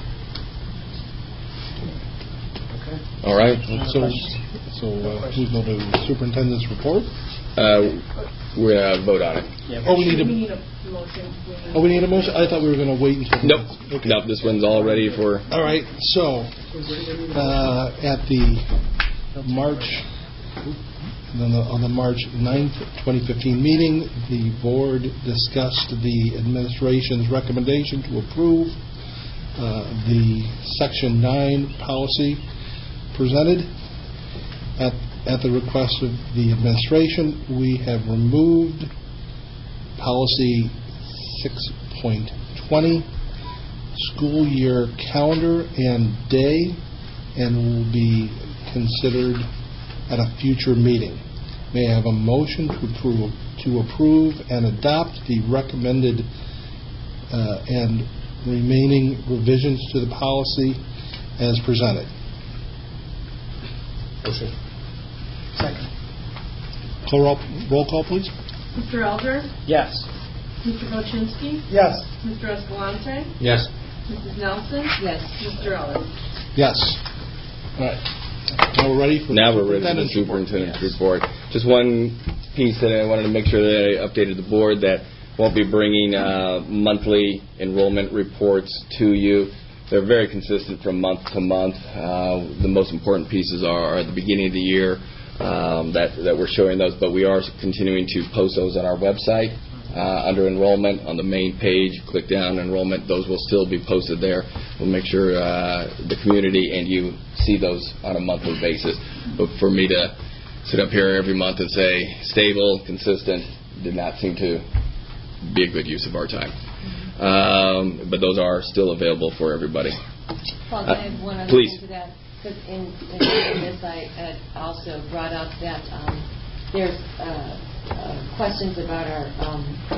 Okay. All right. So, so uh, we go to superintendent's report. Uh, we're going to vote on it. Yeah, Oh, we need We a, need a motion. We need- oh, we need a motion? I thought we were going to wait until... Nope. Okay. Nope, this one's all ready for... All right, so, uh, at the March, on the, on the March ninth, twenty fifteen meeting, the board discussed the administration's recommendation to approve uh, the Section nine policy presented. At, at the request of the administration, we have removed policy six point twenty, school year calendar and day, and will be considered at a future meeting. May I have a motion to approve, to approve and adopt the recommended uh, and remaining revisions to the policy as presented? Motion. Second. Call roll, roll call, please. Mister Eldred? Yes. Mister Bochinsky? Yes. Mister Escalante? Yes. Missus Nelson? Yes. Mister Ellis? Yes. All right. Now we're ready for Now the we're ready for the superintendent's superintendent's report. Just one piece that I wanted to make sure that I updated the board that won't be bringing uh, monthly enrollment reports to you. They're very consistent from month to month. Uh, the most important pieces are, are at the beginning of the year um, that, that we're showing those, but we are continuing to post those on our website uh, under enrollment on the main page. Click down enrollment. Those will still be posted there. We'll make sure uh, the community and you see those on a monthly basis. But for me to sit up here every month and say stable, consistent, did not seem to be a good use of our time. Um, but those are still available for everybody. Paul, can I add one other please. thing to that? Because in, in doing this, I had also brought up that um, there's uh, uh, questions about our um,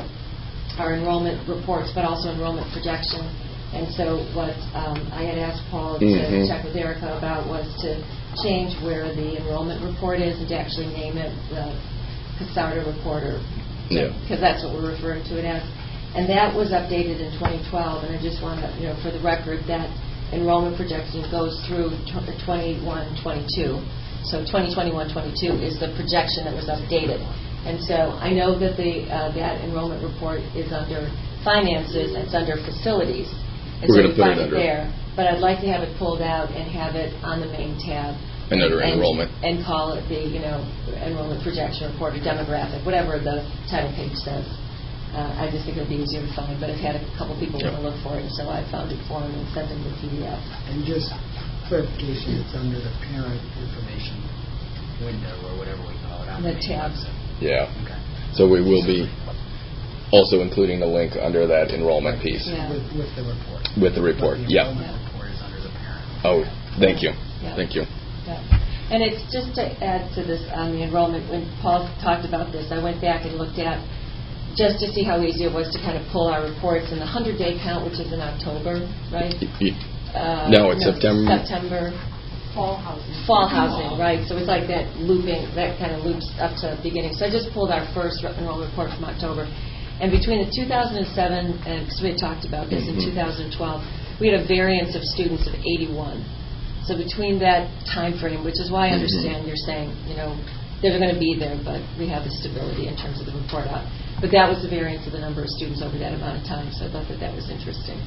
our enrollment reports, but also enrollment projection. And so what um, I had asked Paul to mm-hmm. check with Erica about was to change where the enrollment report is and to actually name it the Casarda report, or yeah. because that's what we're referring to it as. And that was updated in twenty twelve, and I just want to, you know, for the record, that enrollment projection goes through twenty-one twenty-two. So twenty twenty-one twenty-two is the projection that was updated. And so I know that the uh, that enrollment report is under finances, it's under facilities. And We're so you put find it it under. there. But I'd like to have it pulled out and have it on the main tab. And under and, enrollment. And call it the, you know, enrollment projection report or demographic, whatever the title page says. Uh, I just think it would be easier to find, but I've had a couple people yeah. want to look for it, and so I found it for them and sent them the P D F. And just clarification, it's under the parent information window or whatever we call it. On The main tabs. website. Yeah. Okay. So we will be also including the link under that enrollment piece. Yeah. With, with the report. With the report, But the yeah. enrollment report is under the parent. Oh, thank you. Yeah. Thank you. Yeah. And it's just to add to this on the enrollment, when Paul talked about this, I went back and looked at just to see how easy it was to kind of pull our reports. And the hundred-day count, which is in October, right? Uh, no, it's no, September. September. Fall housing. Fall housing, right. So it's like that looping, that kind of loops up to the beginning. So I just pulled our first enrollment report from October. And between the two thousand seven, and because we had talked about this mm-hmm. in two thousand twelve, we had a variance of students of eighty-one. So between that time frame, which is why I understand mm-hmm. you're saying, you know, they're going to be there, but we have the stability in terms of the report out. But that was the variance of the number of students over that amount of time, so I thought that that was interesting.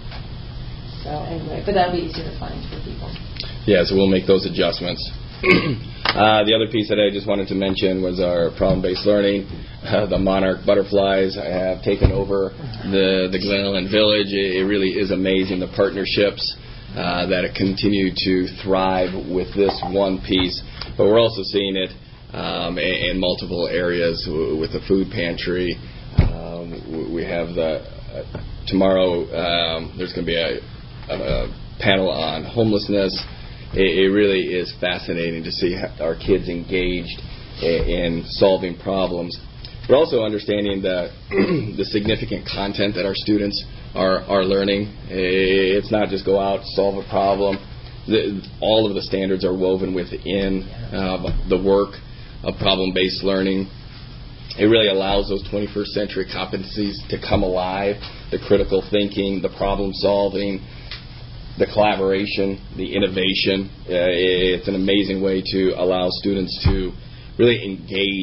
So anyway, but that'll be easier to find for people. Yeah, so we'll make those adjustments. uh, the other piece that I just wanted to mention was our problem-based learning. Uh, the monarch butterflies have taken over the, the Glen Ellen Village. It, it really is amazing, the partnerships uh, that continue to thrive with this one piece. But we're also seeing it um, in, in multiple areas with the food pantry. Um, we have the uh, tomorrow um, there's going to be a, a, a panel on homelessness. It, it really is fascinating to see our kids engaged in solving problems. But also understanding the the significant content that our students are, are learning. It's not just go out, solve a problem. The, all of the standards are woven within uh, the work of problem-based learning. It really allows those twenty-first century competencies to come alive, the critical thinking, the problem solving, the collaboration, the innovation. Uh, it's an amazing way to allow students to really engage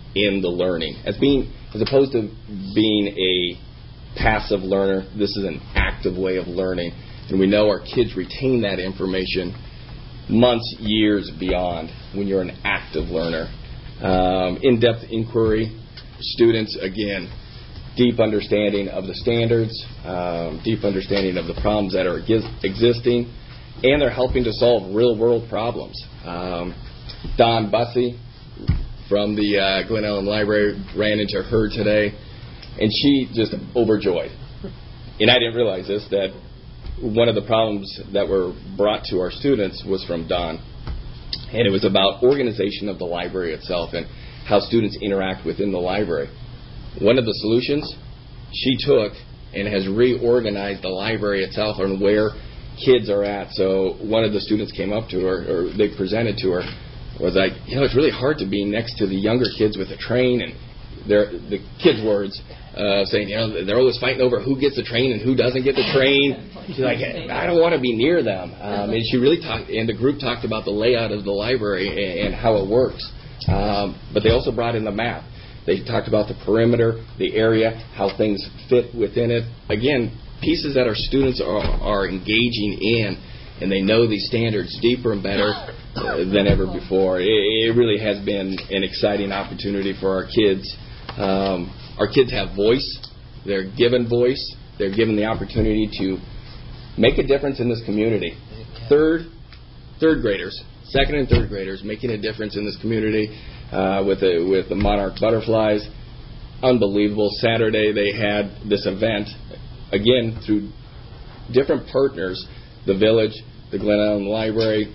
in the learning. As being, as opposed to being a passive learner, this is an active way of learning. And we know our kids retain that information months, years beyond when you're an active learner. Um, in-depth inquiry, students, again, deep understanding of the standards, um, deep understanding of the problems that are existing, and they're helping to solve real-world problems. Um, Don Bussey from the uh, Glen Ellyn Library ran into her today, and she just overjoyed. And I didn't realize this, that one of the problems that were brought to our students was from Don. And it was about organization of the library itself and how students interact within the library. One of the solutions she took and has reorganized the library itself and where kids are at. So one of the students came up to her, or they presented to her, was like, you know, it's really hard to be next to the younger kids with a train, and they're, the kids' words uh, saying, you know, they're always fighting over who gets the train and who doesn't get the train. She's like, I don't want to be near them. Um, and she really talked, and the group talked about the layout of the library and, and how it works. Um, but they also brought in the map. They talked about the perimeter, the area, how things fit within it. Again, pieces that our students are, are engaging in, and they know these standards deeper and better uh, than ever before. It, it really has been an exciting opportunity for our kids. Um, our kids have voice. They're given voice. They're given the opportunity to make a difference in this community. Third, third graders, second and third graders, making a difference in this community uh, with the, with the Monarch Butterflies. Unbelievable. Saturday they had this event, again, through different partners, the Village, the Glen Ellyn Library,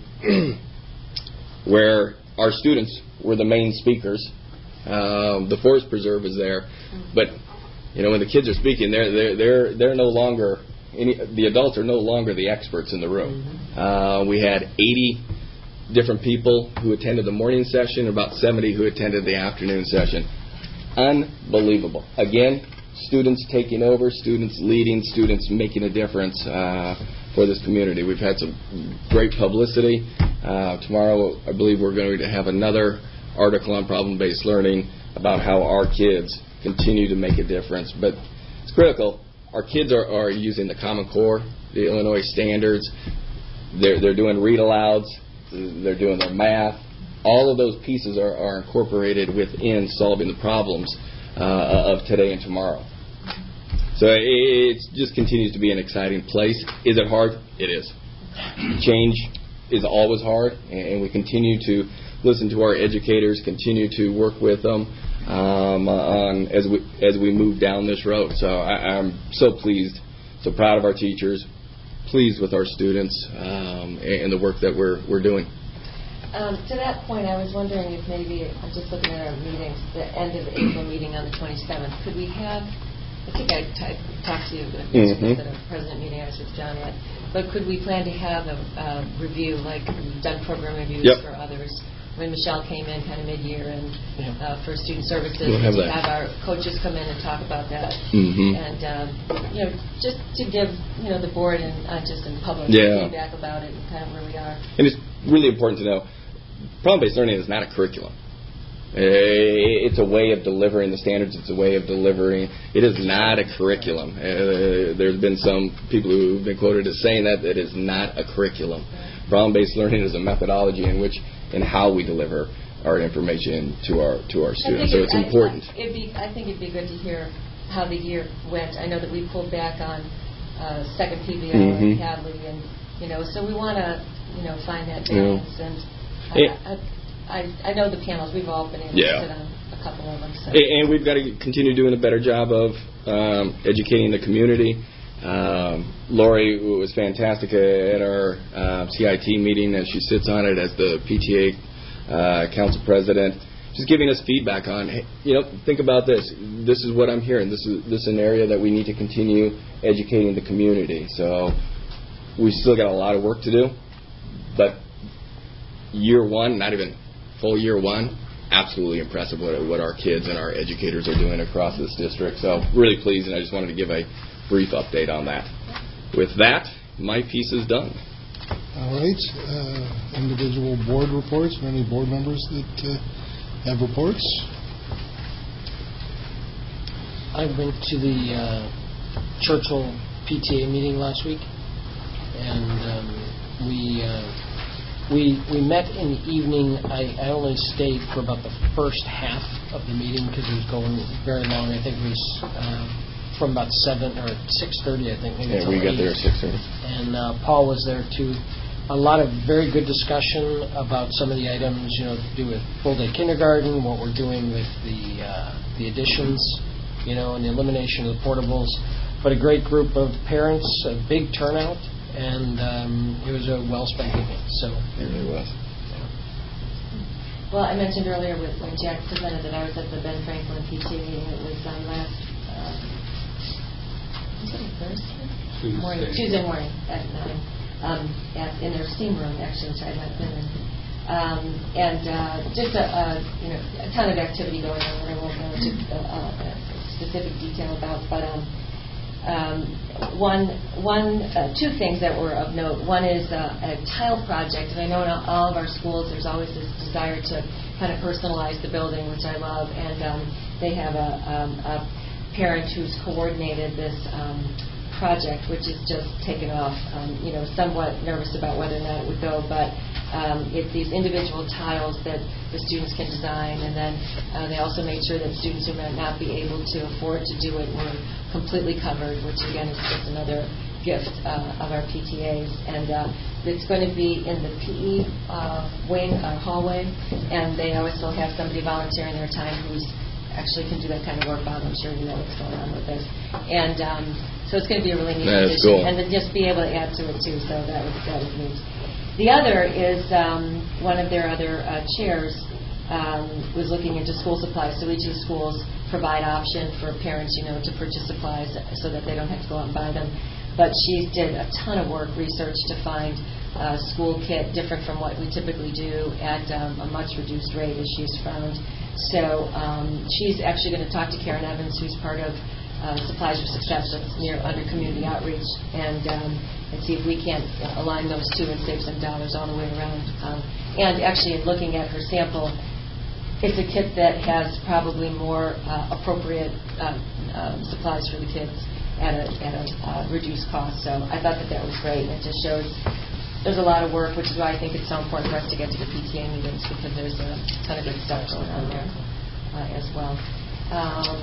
where our students were the main speakers. Um, the Forest Preserve was there, but you know when the kids are speaking, they're they're they're they're no longer any, the adults are no longer the experts in the room. Uh, we had eighty different people who attended the morning session, about seventy who attended the afternoon session. Unbelievable. Again, students taking over, students leading, students making a difference uh, for this community. We've had some great publicity. Uh, tomorrow, I believe we're going to have another article on problem-based learning about how our kids continue to make a difference. But it's critical. Our kids are, are using the Common Core, the Illinois standards. They're, they're doing read-alouds. They're doing their math. All of those pieces are, are incorporated within solving the problems uh, of today and tomorrow. So it just continues to be an exciting place. Is it hard? It is. Change is always hard, and we continue to listen to our educators, continue to work with them um, on as we as we move down this road. So I, I'm so pleased, so proud of our teachers, pleased with our students um, and the work that we're we're doing. Um, to that point, I was wondering if maybe, I'm just looking at our meetings, the end of the April meeting on the twenty-seventh, could we have, I think I t- talked to you at Mm-hmm. the president meeting I was with John at, but could we plan to have a uh, review, like we've done program reviews Yep. for others, when Michelle came in kind of mid-year and uh, for student services, We'll have to that. have our coaches come in and talk about that. Mm-hmm. And, um, you know, just to give, you know, the board and uh, just in public Yeah. feedback about it and kind of where we are. And it's really important to know, problem-based learning is not a curriculum. It's a way of delivering the standards. It's a way of delivering. It is not a curriculum. Uh, there's been some people who have been quoted as saying that it is not a curriculum. Problem-based learning is a methodology in which and how we deliver our information to our to our students. So it's I, important. I, it'd be, I think it'd be good to hear how the year went. I know that we pulled back on uh, second P B L Mm-hmm. and Hadley, and you know, so we want to you know find that Yeah. balance. And It, I, I, I know the panels. We've all been able Yeah. to sit on a couple of them. So. And we've got to continue doing a better job of um, educating the community. Um, Lori was fantastic at our uh, C I T meeting as she sits on it as the P T A uh, council president, just giving us feedback on, hey, you know, think about this. This is what I'm hearing. This is this is an area that we need to continue educating the community. So we still got a lot of work to do, but year one, not even full year one, absolutely impressive what, what our kids and our educators are doing across this district. So really pleased, and I just wanted to give a brief update on that. With that, my piece is done. All right. Uh, individual board reports. Are any board members that uh, have reports? I went to the uh, Churchill P T A meeting last week, and um, we uh, we we met in the evening. I, I only stayed for about the first half of the meeting because it was going very long. I think it was uh, from about seven or six thirty. I think maybe. Yeah, we got eight. there at six thirty. And uh, Paul was there too. A lot of very good discussion about some of the items, you know, to do with full day kindergarten, what we're doing with the uh, the additions, you know, and the elimination of the portables. But a great group of parents, a big turnout, and um, it was a well spent evening. So it really was. Well, I mentioned earlier with, when Jack presented that I was at the Ben Franklin P T A meeting. It was um, last uh, was it a Thursday Tuesday morning, Tuesday morning at nine. Um, at, in their steam room, actually, which I had been in. Um, and uh, just a, a, you know, a ton of activity going on that I won't go into uh, uh, specific detail about. But um, um, one, one, uh, two things that were of note. One is uh, a tile project, and I know in all of our schools there's always this desire to kind of personalize the building, which I love. And um, they have a, um, a parent who's coordinated this Um, project, which is just taken off. Um, you know, somewhat nervous about whether or not it would go, but um, it's these individual tiles that the students can design, and then uh, they also made sure that students who might not be able to afford to do it were completely covered, which again is just another gift uh, of our P T As. And uh, it's going to be in the P E uh, wing, uh, hallway, and they always still have somebody volunteering their time who's actually can do that kind of work. Bob, I'm sure you know what's going on with this. And um, so it's going to be a really neat That's addition, cool. and then just be able to add to it too. So that was that was neat. The other is um, one of their other uh, chairs um, was looking into school supplies. So each of the schools provide option for parents, you know, to purchase supplies so that they don't have to go out and buy them. But she did a ton of work, research to find a school kit different from what we typically do at um, a much reduced rate, as she's found. So um, she's actually going to talk to Karen Evans, who's part of uh, Supplies for Success, that's near under community outreach, and um, and see if we can't align those two and save some dollars all the way around. Um, and actually, in looking at her sample, it's a kit that has probably more uh, appropriate uh, uh, supplies for the kids at a, at a uh, reduced cost. So I thought that that was great. And it just shows there's a lot of work, which is why I think it's so important for us to get to the P T A meetings, because there's a ton of good stuff going on there uh, as well. Um,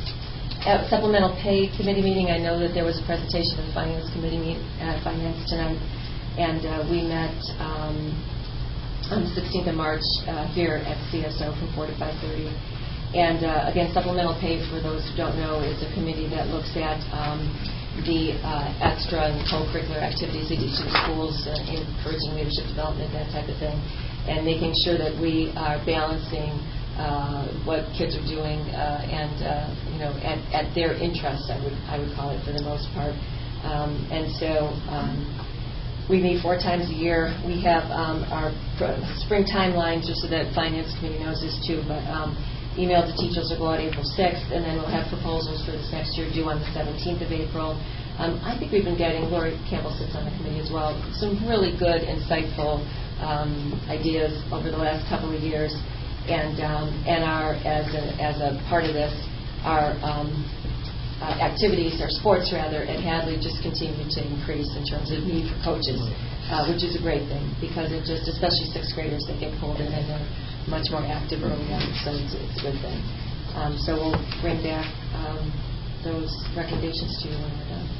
at supplemental pay committee meeting, I know that there was a presentation of the finance committee meet, uh, finance tonight, and uh, we met um, on the sixteenth of March uh, here at C S O from four to five thirty. And uh, again, supplemental pay, for those who don't know, is a committee that looks at um, the uh, extra and co-curricular activities they do to the schools, uh, encouraging leadership development, that type of thing, and making sure that we are balancing uh, what kids are doing uh, and uh, you know at, at their interests. I would I would call it, for the most part. Um, and so um, we meet four times a year. We have um, our pr- spring timelines, just so that finance committee knows this too. But um, email to teachers will go out April sixth, and then we'll have proposals for this next year due on the seventeenth of April. Um, I think we've been getting, Lori Campbell sits on the committee as well, some really good, insightful um, ideas over the last couple of years. And um, and our as a, as a part of this, our um, uh, activities, our sports rather, at Hadley just continue to increase in terms of need for coaches, uh, which is a great thing, because it just, especially sixth graders, they get pulled in and they're much more active early on, so it's, it's a good thing. Um, so we'll bring back um, those recommendations to you when we're done.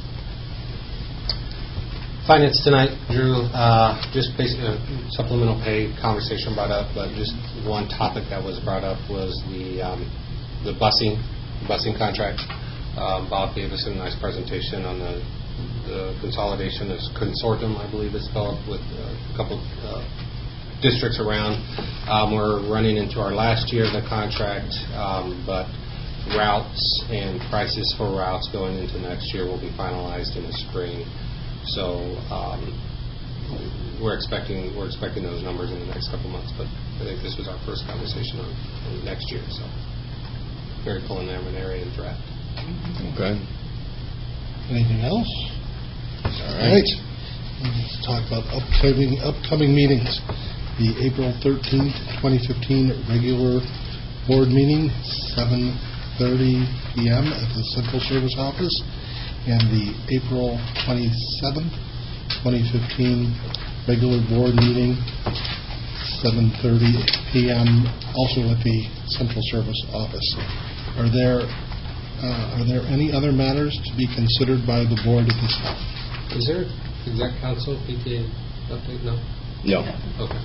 Finance tonight, Drew, uh, just basically a supplemental pay conversation brought up, but just one topic that was brought up was the um, the busing, busing contract. Um, Bob gave us a nice presentation on the, the consolidation, this consortium, I believe it's called, with a couple uh, districts around. Um, we're running into our last year of the contract, um, but routes and prices for routes going into next year will be finalized in the spring. So um, we're expecting we're expecting those numbers in the next couple months. But I think this was our first conversation on, on next year. So very preliminary and draft. Okay. Anything else? All right. All right. Let's talk about upcoming upcoming meetings. The April thirteenth, twenty fifteen regular board meeting, seven thirty p.m. at the Central Service Office, and the April twenty-seventh, twenty fifteen regular board meeting, seven thirty p.m. also at the Central Service Office. Are there uh, are there any other matters to be considered by the board at this time? Is there exec council P T A update? No. No. Okay.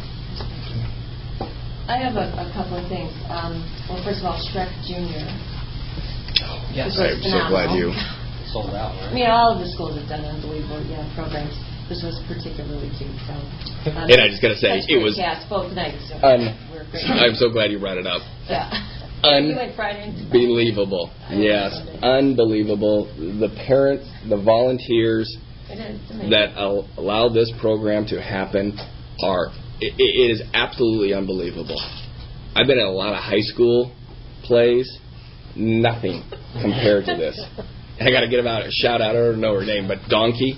I have a, a couple of things. Um, well, first of all, Shrek Junior Yes, I'm so glad you sold out. Right? I mean, all of the schools have done unbelievable, yeah, programs. This was particularly cute. So, um, and I just got to say, it was cast both nights. So un- we're great. I'm so glad you brought it up. Yeah. Unbelievable. Yes, unbelievable. The parents, the volunteers that al- allow this program to happen are, it, it is absolutely unbelievable. I've been at a lot of high school plays, nothing compared to this. And I got to give out a shout out, I don't know her name, but Donkey.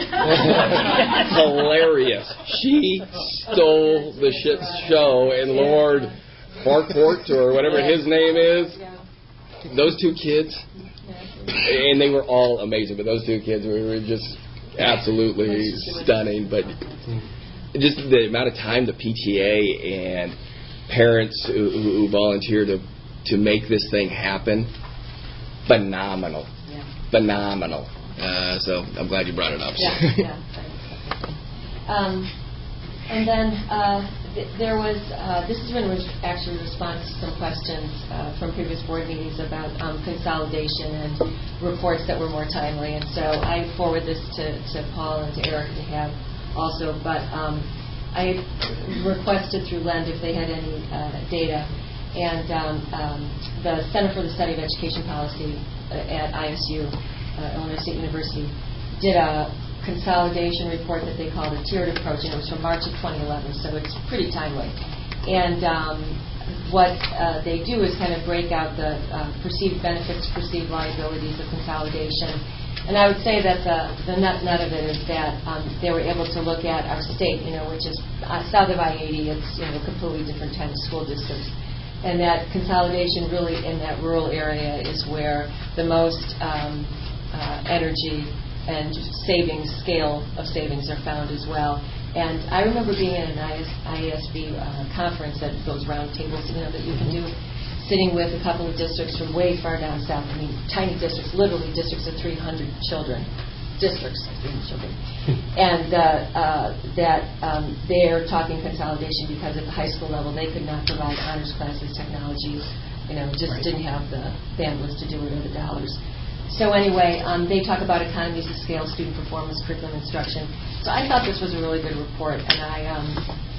Hilarious. She stole the shit show, and Lord Farquhar, or whatever his name is, those two kids, and they were all amazing, but those two kids were just absolutely stunning. But just the amount of time the P T A and parents who, who volunteer to to make this thing happen, phenomenal, phenomenal. Uh, so I'm glad you brought it up. Yeah, yeah. Um, and then uh, th- there was, uh, this is in re- actually response to some questions uh, from previous board meetings about um, consolidation and reports that were more timely. And so I forward this to, to Paul and to Eric to have also. But um, I requested through Lend if they had any uh, data. And um, um, the Center for the Study of Education Policy uh, at I S U, Uh, Illinois State University, did a consolidation report that they called a tiered approach, and it was from March of twenty eleven, so it's pretty timely. And um, what uh, they do is kind of break out the uh, perceived benefits, perceived liabilities of consolidation. And I would say that the, the nut nut of it is that um, they were able to look at our state, you know, which is uh, south of I eighty. It's, you know, completely different kind of school districts. And that consolidation really in that rural area is where the most um, Uh, energy and savings, scale of savings are found as well. And I remember being at an I S B uh, conference at those round tables, you know, that you can do, sitting with a couple of districts from way far down south. I mean, tiny districts, literally districts of three hundred children. Districts, children. And uh, uh, that um, they're talking consolidation because at the high school level they could not provide honors classes, technologies, you know, just right. didn't have the bandwidth to do it or the dollars. So anyway, um, they talk about economies of scale, student performance, curriculum instruction. So I thought this was a really good report, and I, um,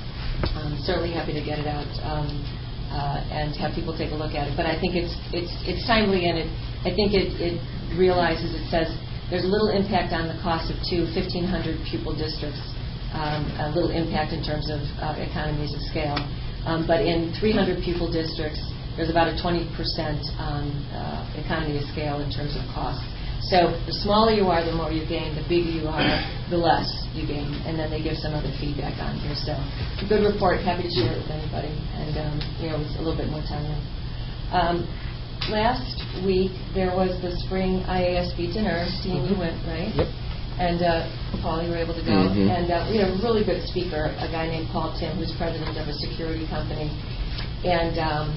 I'm certainly happy to get it out um, uh, and have people take a look at it. But I think it's it's it's timely, and it I think it, it realizes, it says there's a little impact on the cost of two fifteen hundred pupil districts, um, a little impact in terms of uh, economies of scale. Um, but in three hundred pupil districts, there's about a twenty percent um, uh, economy of scale in terms of cost. So the smaller you are, the more you gain. The bigger you are, the less you gain. And then they give some other feedback on here. So a good report. Happy to share it with anybody. And, um, you know, it's a little bit more timely. Um, last week, there was the spring I A S B dinner. Steve, you went, right? Yep. And uh, Paul, you were able to go. Mm-hmm. And uh, we had a really good speaker, a guy named Paul Tim, who's president of a security company. And um,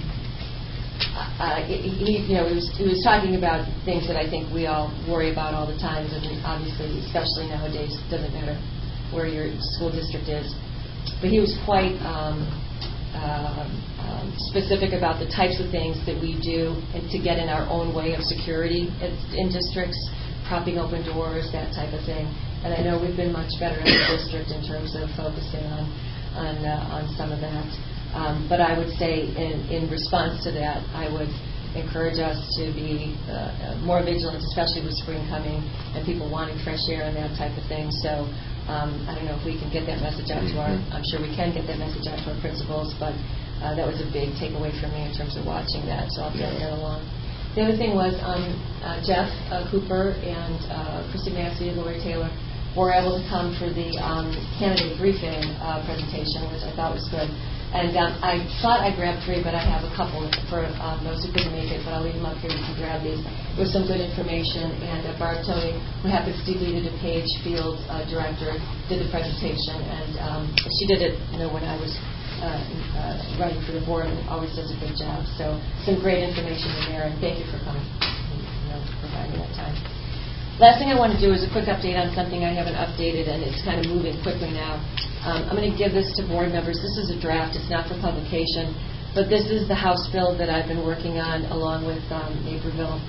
Uh, he, you know, he was, he was talking about things that I think we all worry about all the time, and obviously, especially nowadays, it doesn't matter where your school district is. But he was quite um, uh, um, specific about the types of things that we do and to get in our own way of security in districts, propping open doors, that type of thing. And I know we've been much better in the district in terms of focusing on on, uh, on some of that. Um, but I would say in, in response to that, I would encourage us to be uh, more vigilant, especially with spring coming and people wanting fresh air and that type of thing. So um, I don't know if we can get that message out to our, I'm sure we can get that message out to our principals, but uh, that was a big takeaway for me in terms of watching that, so I'll pass that along. The other thing was um, uh, Jeff uh, Cooper and uh, Christy Massey and Lori Taylor were able to come for the um, candidate briefing uh, presentation, which I thought was good. And um, I thought I grabbed three, but I have a couple for um, those who couldn't make it, but I'll leave them up here. You can grab these. With some good information. And uh, Barb Tony, who happens to be the DePage Field uh, director, did the presentation. And um, she did it, you know, when I was uh, uh, running for the board, and always does a good job. So some great information in there, and thank you for coming, you know, providing that time. Last thing I want to do is a quick update on something I haven't updated, and it's kind of moving quickly now. Um, I'm going to give this to board members. This is a draft. It's not for publication, but this is the House bill that I've been working on along with um, Naperville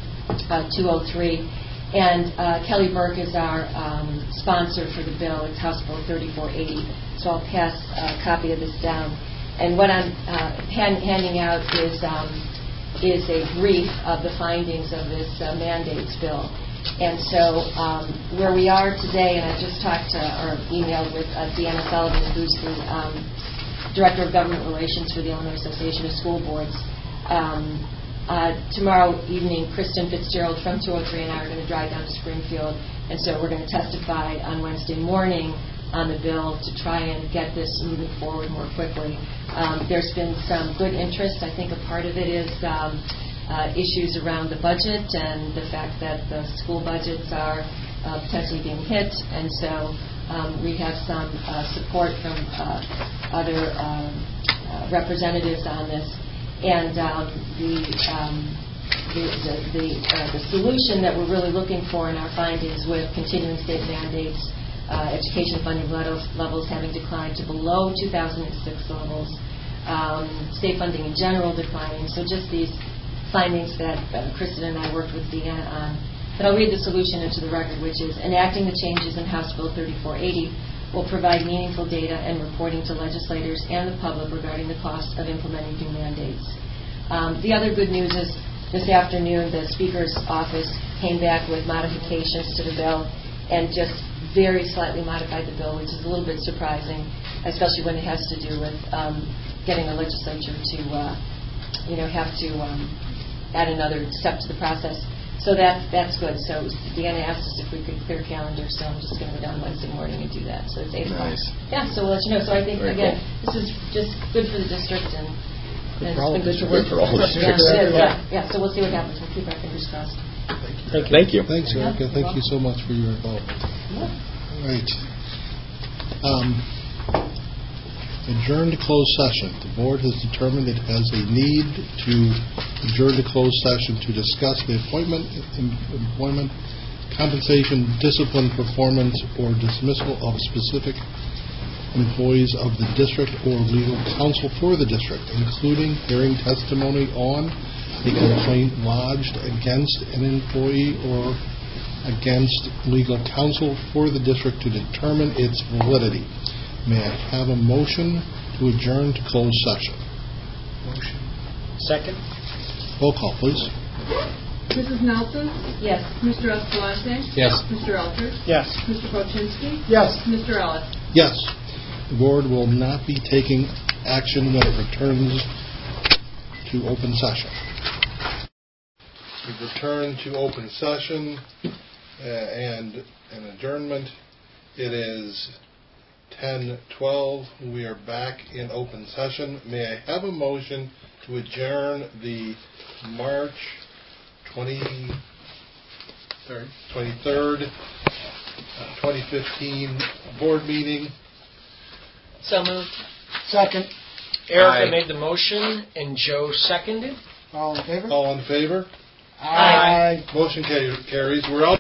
uh, two oh three. And uh, Kelly Burke is our um, sponsor for the bill. It's House Bill thirty-four eighty. So I'll pass a copy of this down. And what I'm uh, hand, handing out is, um, is a brief of the findings of this uh, mandates bill. And so um, where we are today, and I just talked to, or emailed with uh, Deanna Sullivan, who's the um, Director of Government Relations for the Illinois Association of School Boards. Um, uh, tomorrow evening, Kristen Fitzgerald from two oh three and I are going to drive down to Springfield, and so we're going to testify on Wednesday morning on the bill to try and get this moving forward more quickly. Um, there's been some good interest. I think a part of it is um, Uh, issues around the budget and the fact that the school budgets are uh, potentially being hit, and so um, we have some uh, support from uh, other um, uh, representatives on this. And um, the, um, the the the, uh, the solution that we're really looking for in our findings with continuing state mandates, uh, education funding levels, levels having declined to below two thousand six levels, um, state funding in general declining. So just these findings that uh, Kristen and I worked with Deanna on. But I'll read the solution into the record, which is enacting the changes in House Bill thirty-four eighty will provide meaningful data and reporting to legislators and the public regarding the cost of implementing new mandates. Um, the other good news is this afternoon the Speaker's office came back with modifications to the bill and just very slightly modified the bill, which is a little bit surprising, especially when it has to do with um, getting the legislature to, uh, you know, have to um, add another step to the process. So that, that's good. So Deanna asked us if we could clear calendar, so I'm just going to go down Wednesday morning and do that. So it's eight o'clock. Nice. Yeah, so we'll let you know. So I think, Very again, cool. this is just good for the district, and, and it's for all been good to districts. work Good for all Yeah, districts. it is. yeah, yeah. So we'll see what happens. We'll keep our fingers crossed. Thank you. Thank you. Thanks, Erica. Thank you so much for your involvement. Yeah. All right. Um, adjourn to closed session. The board has determined it has a need to adjourn to closed session to discuss the appointment, em- employment, compensation, discipline, performance, or dismissal of specific employees of the district or legal counsel for the district, including hearing testimony on a complaint lodged against an employee or against legal counsel for the district to determine its validity. May I have a motion to adjourn to closed session? Motion. Second. Roll call, please. Missus Nelson? Yes. Mister Escalante? Yes. Mister Alter? Yes. Mister Bochinsky? Yes. Mister Ellis? Yes. The board will not be taking action when it returns to open session. We return to open session uh, and an adjournment. It is ten twelve. We are back in open session. May I have a motion to adjourn the March twenty-third, twenty-third, twenty fifteen board meeting? So moved. Second. Erica Aye. made the motion, and Joe seconded. All in favor? All in favor? Aye. Motion ca- carries. We're out.